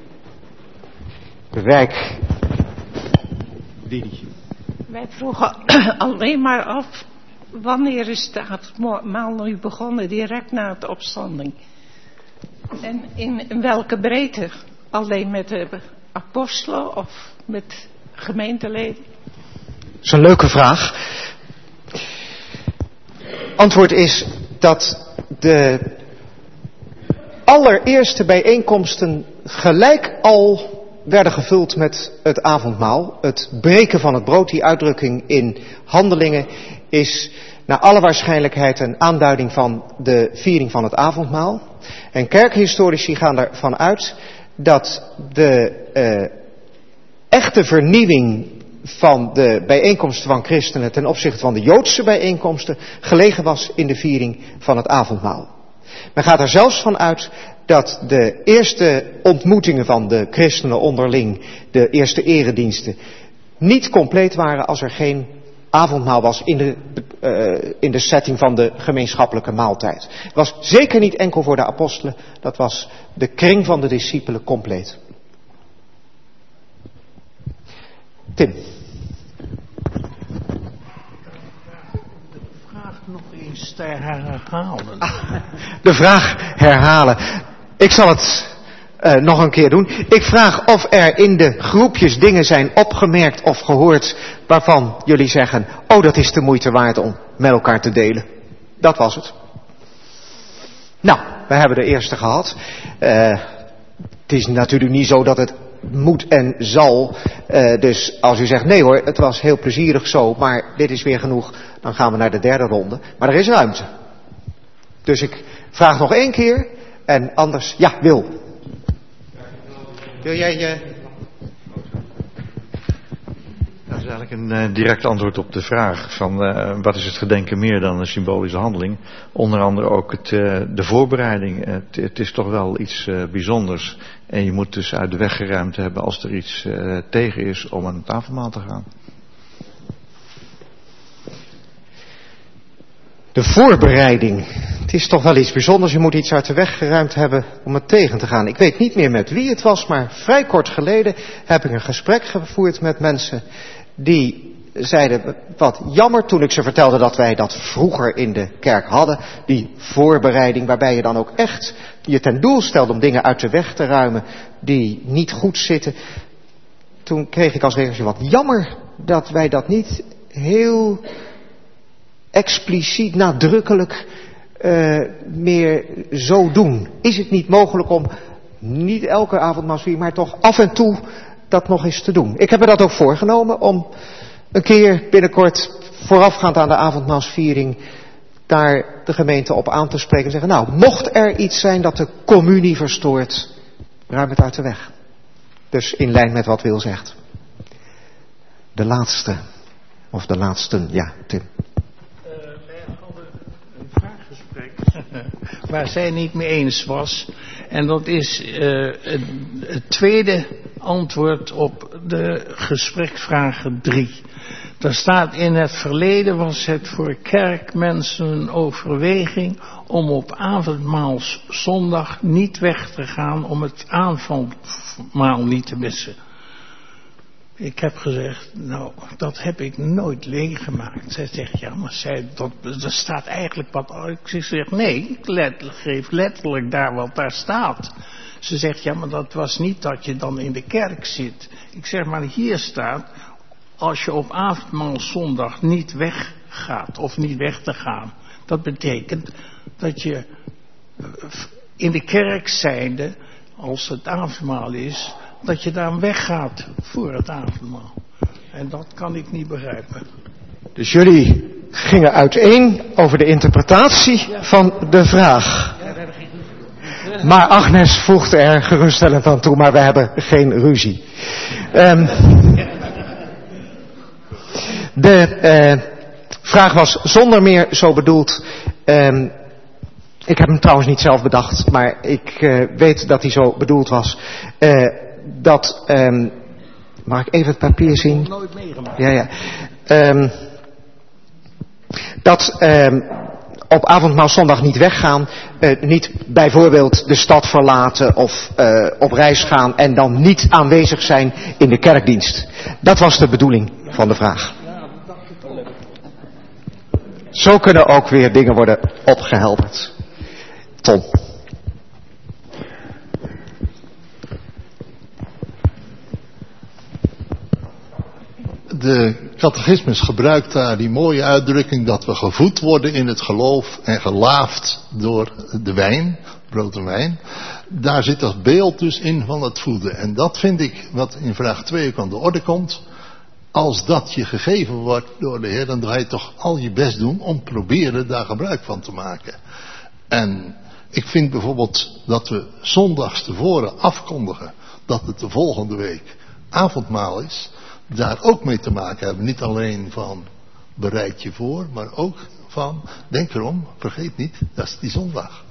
wijk Didi. Wij vroegen alleen maar af, wanneer is de avondmaal nu begonnen, direct na de opstanding? En in, in welke breedte? Alleen met de apostelen of met gemeenteleden? Dat is een leuke vraag. Antwoord is dat de allereerste bijeenkomsten gelijk al werden gevuld met het avondmaal. Het breken van het brood, die uitdrukking in Handelingen, is naar alle waarschijnlijkheid een aanduiding van de viering van het avondmaal. En kerkhistorici gaan ervan uit dat de uh, echte vernieuwing van de bijeenkomsten van christenen ten opzichte van de Joodse bijeenkomsten gelegen was in de viering van het avondmaal. Men gaat er zelfs van uit dat de eerste ontmoetingen van de christenen onderling, de eerste erediensten, niet compleet waren als er geen avondmaal was in de, uh, in de setting van de gemeenschappelijke maaltijd. Het was zeker niet enkel voor de apostelen, dat was de kring van de discipelen compleet. Tim. De vraag nog eens te herhalen. Ah, de vraag herhalen. Ik zal het uh, nog een keer doen. Ik vraag of er in de groepjes dingen zijn opgemerkt of gehoord waarvan jullie zeggen, oh, dat is de moeite waard om met elkaar te delen. Dat was het. Nou, we hebben de eerste gehad. Uh, het is natuurlijk niet zo dat het moet en zal. Uh, dus als u zegt, nee hoor, het was heel plezierig zo, maar dit is weer genoeg, dan gaan we naar de derde ronde. Maar er is ruimte. Dus ik vraag nog één keer en anders, ja, Wil. Wil jij je... Dat is eigenlijk een uh, direct antwoord op de vraag van uh, wat is het gedenken meer dan een symbolische handeling. Onder andere ook het, uh, de voorbereiding. Uh, het, het is toch wel iets uh, bijzonders. En je moet dus uit de weg geruimd hebben als er iets uh, tegen is om aan het avondmaal te gaan. De voorbereiding. Het is toch wel iets bijzonders. Je moet iets uit de weg geruimd hebben om het tegen te gaan. Ik weet niet meer met wie het was, maar vrij kort geleden heb ik een gesprek gevoerd met mensen die zeiden, wat jammer, toen ik ze vertelde dat wij dat vroeger in de kerk hadden, die voorbereiding waarbij je dan ook echt je ten doel stelde om dingen uit de weg te ruimen die niet goed zitten. Toen kreeg ik als reactie, wat jammer dat wij dat niet heel expliciet, nadrukkelijk uh, meer zo doen. Is het niet mogelijk om niet elke avondmaalsviering, maar toch af en toe dat nog eens te doen? Ik heb me dat ook voorgenomen om een keer binnenkort voorafgaand aan de avondmaalsviering daar de gemeente op aan te spreken en zeggen, nou, mocht er iets zijn dat de communie verstoort, ruim het uit de weg. Dus in lijn met wat Wil zegt. De laatste, of de laatsten, ja, Tim. Waar zij niet mee eens was. En dat is uh, het, het tweede antwoord op de gespreksvragen drie. Daar staat: in het verleden was het voor kerkmensen een overweging om op avondmaalszondag niet weg te gaan om het avondmaal niet te missen. Ik heb gezegd, nou, dat heb ik nooit meegemaakt. Zij zegt, ja, maar zij, dat, er staat eigenlijk wat. Ik zeg, nee, ik let, geef letterlijk daar wat daar staat. Ze zegt, ja, maar dat was niet dat je dan in de kerk zit. Ik zeg, maar hier staat, als je op avondmaalszondag niet weggaat of niet weg te gaan. Dat betekent dat je in de kerk zijnde, als het avondmaal is, dat je daar weggaat voor het avondmaal. En dat kan ik niet begrijpen. Dus jullie gingen uiteen over de interpretatie van de vraag. Maar Agnes voegde er geruststellend aan toe, maar we hebben geen ruzie. Um, de uh, vraag was zonder meer zo bedoeld. Um, ik heb hem trouwens niet zelf bedacht, maar ik uh, weet dat hij zo bedoeld was. Uh, dat, um, mag ik even het papier zien? Nooit meegemaakt. Ja, ja. Um, dat um, op avondmaalzondag niet weggaan, uh, niet bijvoorbeeld de stad verlaten of uh, op reis gaan en dan niet aanwezig zijn in de kerkdienst. Dat was de bedoeling van de vraag. Zo kunnen ook weer dingen worden opgehelderd. Tom. De catechismus gebruikt daar die mooie uitdrukking dat we gevoed worden in het geloof en gelaafd door de wijn, brood en wijn. Daar zit dat beeld dus in van het voeden. En dat vind ik wat in vraag twee ook aan de orde komt. Als dat je gegeven wordt door de Heer, dan ga je toch al je best doen om proberen daar gebruik van te maken. En ik vind bijvoorbeeld dat we zondags tevoren afkondigen dat het de volgende week avondmaal is. Daar ook mee te maken hebben. Niet alleen van bereid je voor, maar ook van denk erom, vergeet niet, dat is die zondag.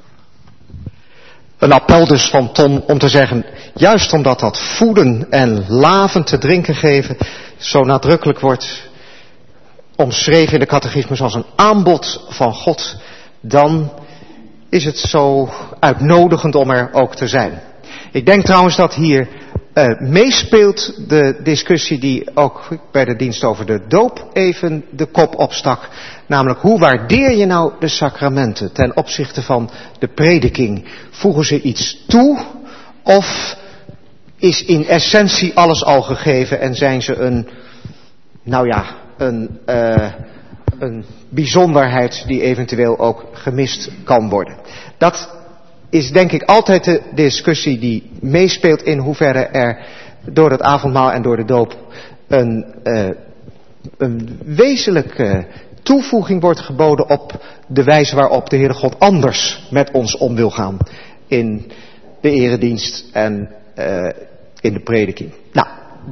Een appel dus van Tom om te zeggen, juist omdat dat voeden en laven te drinken geven zo nadrukkelijk wordt omschreven in de catechismus als een aanbod van God, dan is het zo uitnodigend om er ook te zijn. Ik denk trouwens dat hier uh, meespeelt de discussie die ook bij de dienst over de doop even de kop opstak. Namelijk, hoe waardeer je nou de sacramenten ten opzichte van de prediking? Voegen ze iets toe of is in essentie alles al gegeven en zijn ze een, nou ja, een, uh, een bijzonderheid die eventueel ook gemist kan worden? Dat is denk ik altijd de discussie die meespeelt in hoeverre er door het avondmaal en door de doop een, uh, een wezenlijke toevoeging wordt geboden op de wijze waarop de Heere God anders met ons om wil gaan in de eredienst en uh, in de prediking. Nou,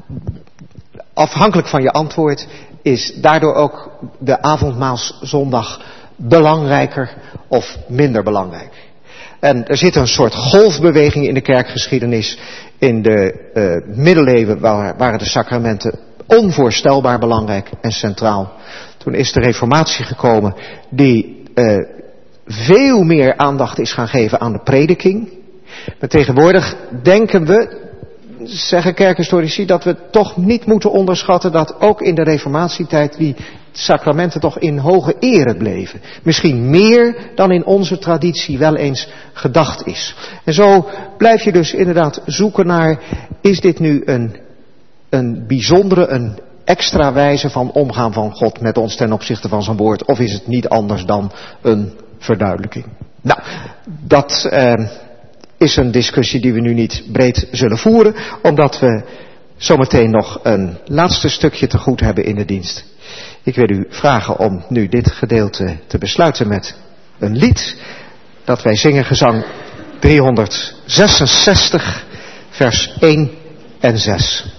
afhankelijk van je antwoord is daardoor ook de avondmaalszondag belangrijker of minder belangrijk. En er zit een soort golfbeweging in de kerkgeschiedenis. In de uh, middeleeuwen waren de sacramenten onvoorstelbaar belangrijk en centraal. Toen is de reformatie gekomen die uh, veel meer aandacht is gaan geven aan de prediking. Maar tegenwoordig denken we, zeggen kerkhistorici, dat we toch niet moeten onderschatten dat ook in de reformatietijd die sacramenten toch in hoge ere bleven. Misschien meer dan in onze traditie wel eens gedacht is. En zo blijf je dus inderdaad zoeken naar, is dit nu een, een bijzondere, een extra wijze van omgaan van God met ons ten opzichte van zijn woord, of is het niet anders dan een verduidelijking? Nou, dat uh, is een discussie die we nu niet breed zullen voeren, omdat we zometeen nog een laatste stukje te goed hebben in de dienst. Ik wil u vragen om nu dit gedeelte te besluiten met een lied dat wij zingen, gezang driehonderdzesenzestig, vers één en zes.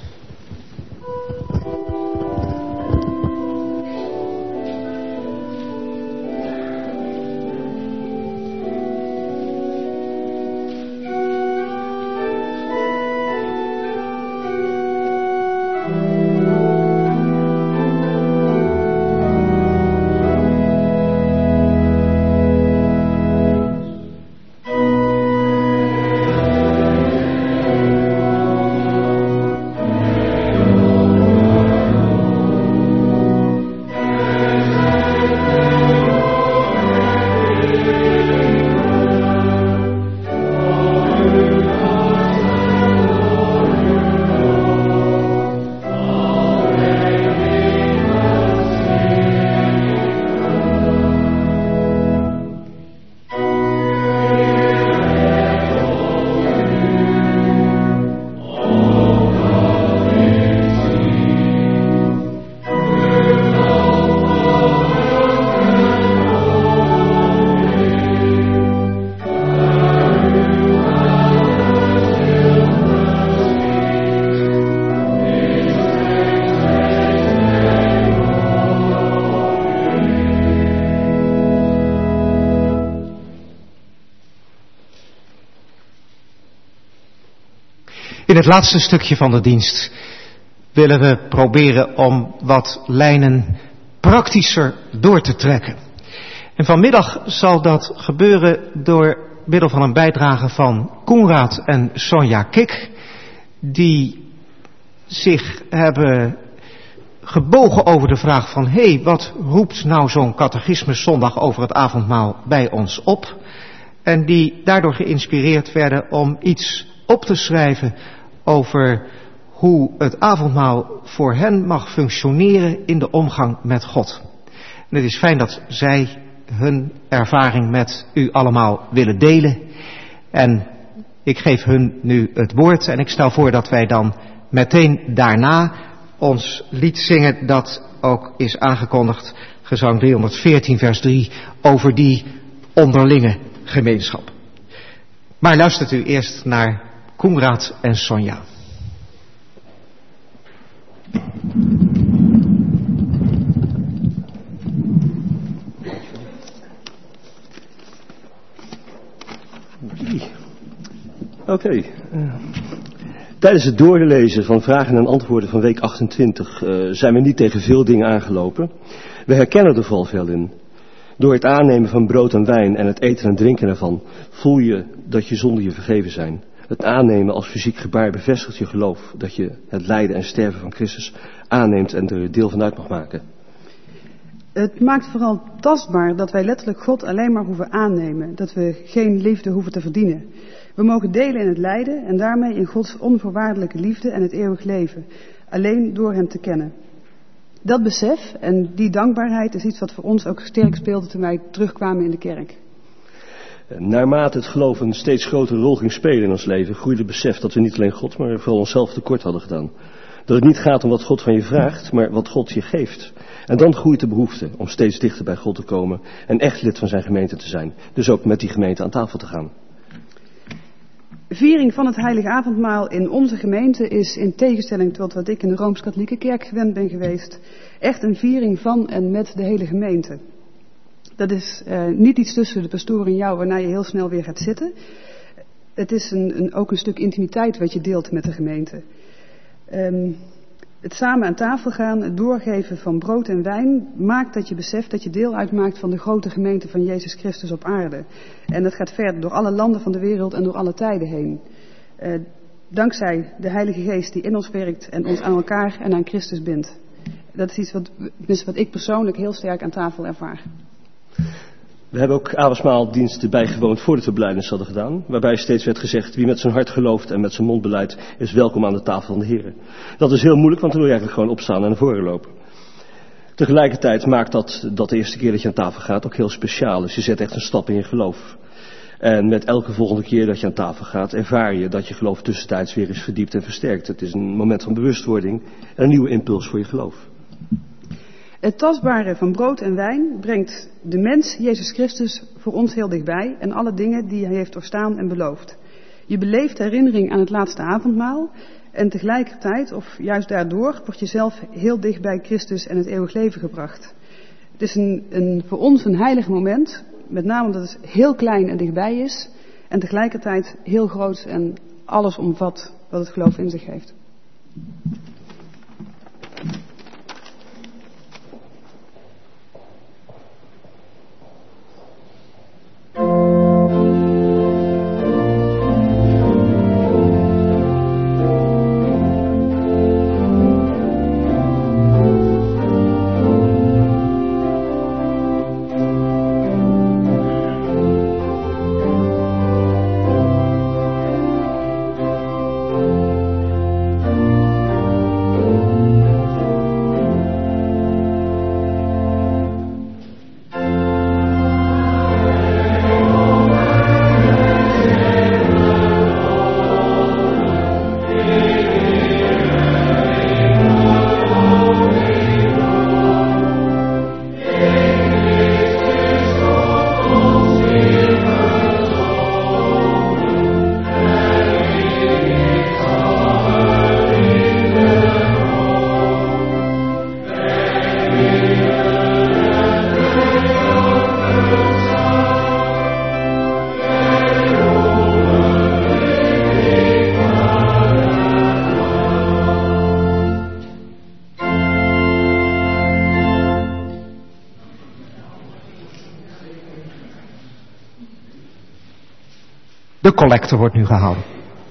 In het laatste stukje van de dienst willen we proberen om wat lijnen praktischer door te trekken. En vanmiddag zal dat gebeuren door middel van een bijdrage van Koenraad en Sonja Kik, die zich hebben gebogen over de vraag van, hé, hey, wat roept nou zo'n catechismus zondag over het avondmaal bij ons op? En die daardoor geïnspireerd werden om iets op te schrijven over hoe het avondmaal voor hen mag functioneren in de omgang met God. En het is fijn dat zij hun ervaring met u allemaal willen delen. En ik geef hun nu het woord en ik stel voor dat wij dan meteen daarna ons lied zingen dat ook is aangekondigd, gezang driehonderdveertien vers drie, over die onderlinge gemeenschap. Maar luistert u eerst naar Koenraad en Sonja. Oké. Okay. Uh, tijdens het doorlezen van vragen en antwoorden van week achtentwintig uh, zijn we niet tegen veel dingen aangelopen. We herkennen er vooral veel in. Door het aannemen van brood en wijn en het eten en drinken ervan voel je dat je zonden je vergeven zijn. Het aannemen als fysiek gebaar bevestigt je geloof dat je het lijden en sterven van Christus aanneemt en er deel van uit mag maken. Het maakt vooral tastbaar dat wij letterlijk God alleen maar hoeven aannemen. Dat we geen liefde hoeven te verdienen. We mogen delen in het lijden en daarmee in Gods onvoorwaardelijke liefde en het eeuwig leven. Alleen door hem te kennen. Dat besef en die dankbaarheid is iets wat voor ons ook sterk speelde toen wij terugkwamen in de kerk. Naarmate het geloof een steeds grotere rol ging spelen in ons leven, groeide het besef dat we niet alleen God, maar vooral onszelf tekort hadden gedaan. Dat het niet gaat om wat God van je vraagt, maar wat God je geeft. En dan groeit de behoefte om steeds dichter bij God te komen en echt lid van zijn gemeente te zijn. Dus ook met die gemeente aan tafel te gaan. Viering van het heilige avondmaal in onze gemeente is, in tegenstelling tot wat ik in de Rooms-Katholieke Kerk gewend ben geweest, echt een viering van en met de hele gemeente. Dat is uh, niet iets tussen de pastoor en jou waarna je heel snel weer gaat zitten. Het is een, een, ook een stuk intimiteit wat je deelt met de gemeente. Um, het samen aan tafel gaan, het doorgeven van brood en wijn, maakt dat je beseft dat je deel uitmaakt van de grote gemeente van Jezus Christus op aarde. En dat gaat verder door alle landen van de wereld en door alle tijden heen. Uh, dankzij de Heilige Geest die in ons werkt en ons aan elkaar en aan Christus bindt. Dat is iets wat, wat ik persoonlijk heel sterk aan tafel ervaar. We hebben ook avondmaaldiensten bijgewoond voordat we belijdenis hadden gedaan. Waarbij steeds werd gezegd, wie met zijn hart gelooft en met zijn mond beleidt, is welkom aan de tafel van de Heer. Dat is heel moeilijk, want dan wil je eigenlijk gewoon opstaan en naar voren lopen. Tegelijkertijd maakt dat, dat de eerste keer dat je aan tafel gaat ook heel speciaal. Dus je zet echt een stap in je geloof. En met elke volgende keer dat je aan tafel gaat, ervaar je dat je geloof tussentijds weer is verdiept en versterkt. Het is een moment van bewustwording en een nieuwe impuls voor je geloof. Het tastbare van brood en wijn brengt de mens, Jezus Christus, voor ons heel dichtbij en alle dingen die hij heeft doorstaan en beloofd. Je beleeft herinnering aan het laatste avondmaal en tegelijkertijd, of juist daardoor, word je zelf heel dicht bij Christus en het eeuwig leven gebracht. Het is een, een, voor ons een heilig moment, met name omdat het heel klein en dichtbij is en tegelijkertijd heel groot en alles omvat wat het geloof in zich heeft. De collecte wordt nu gehouden.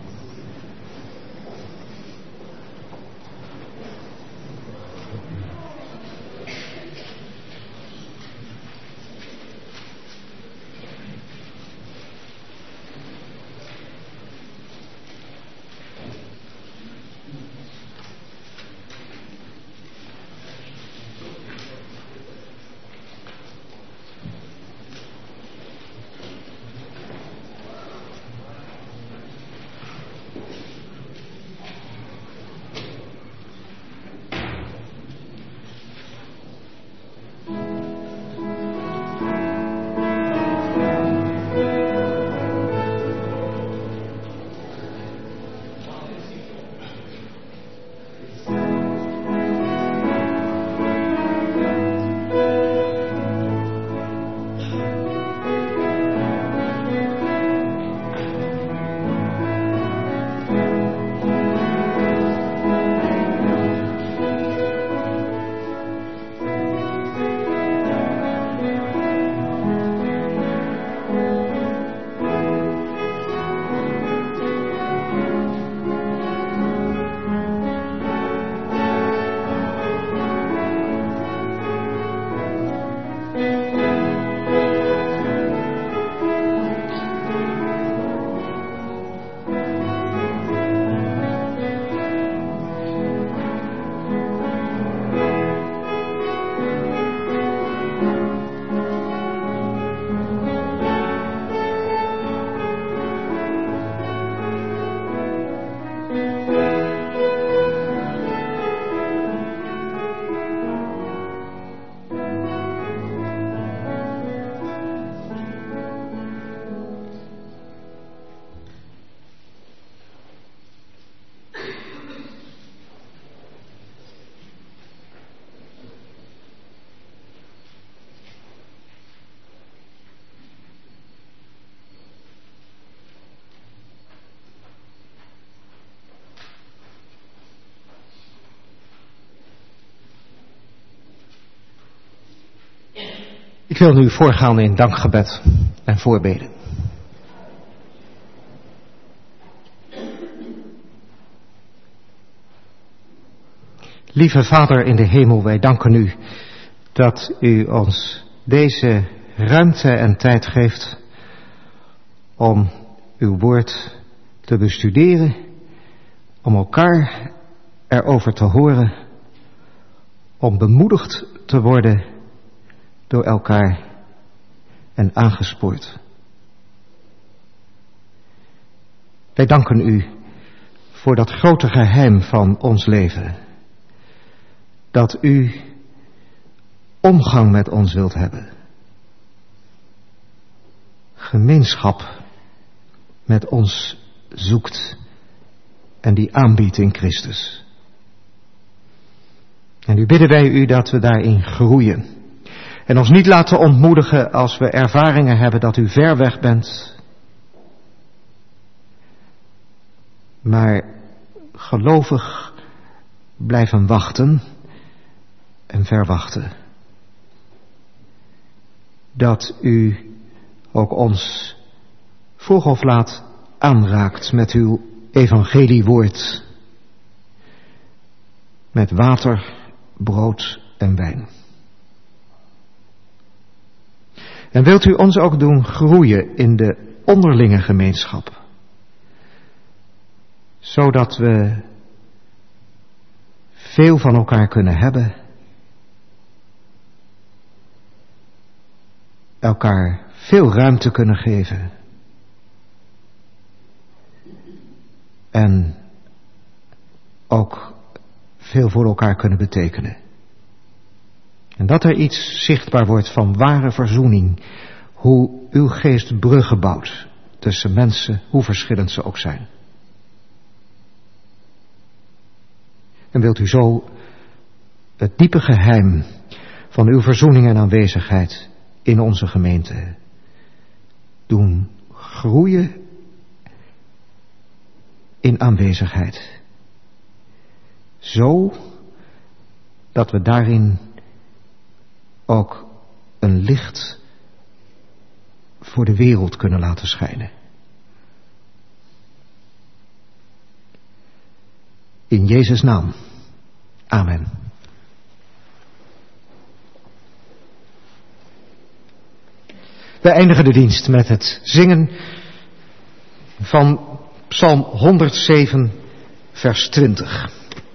Ik wil nu voorgaan in dankgebed en voorbeden. Lieve Vader in de hemel, wij danken u dat u ons deze ruimte en tijd geeft om uw woord te bestuderen, om elkaar erover te horen, om bemoedigd te worden door elkaar en aangespoord. Wij danken u voor dat grote geheim van ons leven, dat u omgang met ons wilt hebben, gemeenschap met ons zoekt en die aanbiedt in Christus. En nu bidden wij u dat we daarin groeien en ons niet laten ontmoedigen als we ervaringen hebben dat u ver weg bent, maar gelovig blijven wachten en verwachten dat u ook ons vroeg of laat aanraakt met uw evangeliewoord, met water, brood en wijn. En wilt u ons ook doen groeien in de onderlinge gemeenschap, zodat we veel van elkaar kunnen hebben, elkaar veel ruimte kunnen geven en ook veel voor elkaar kunnen betekenen. En dat er iets zichtbaar wordt van ware verzoening, hoe uw geest bruggen bouwt tussen mensen, hoe verschillend ze ook zijn. En wilt u zo het diepe geheim van uw verzoening en aanwezigheid in onze gemeente doen groeien in aanwezigheid. Zo dat we daarin ook een licht voor de wereld kunnen laten schijnen. In Jezus' naam. Amen. We eindigen de dienst met het zingen van Psalm honderdzeven, vers twintig.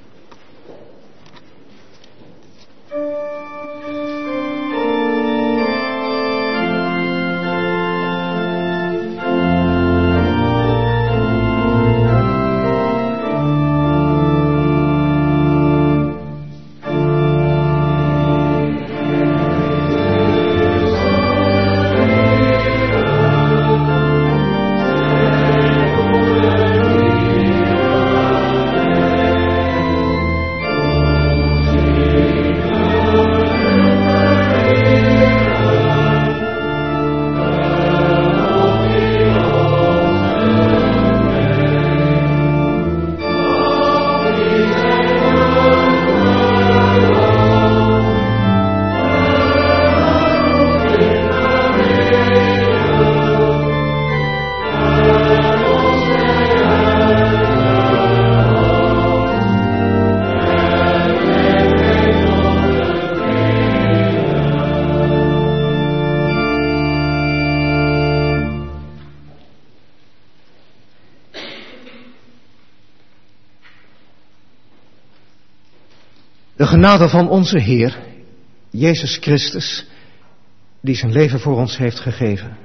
De genade van onze Heer, Jezus Christus, die zijn leven voor ons heeft gegeven.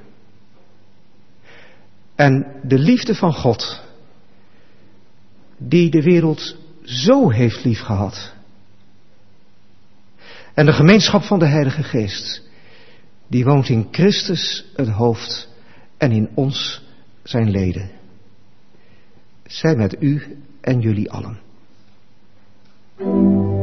En de liefde van God, die de wereld zo heeft liefgehad. En de gemeenschap van de Heilige Geest, die woont in Christus het hoofd en in ons zijn leden. Zij met u en jullie allen.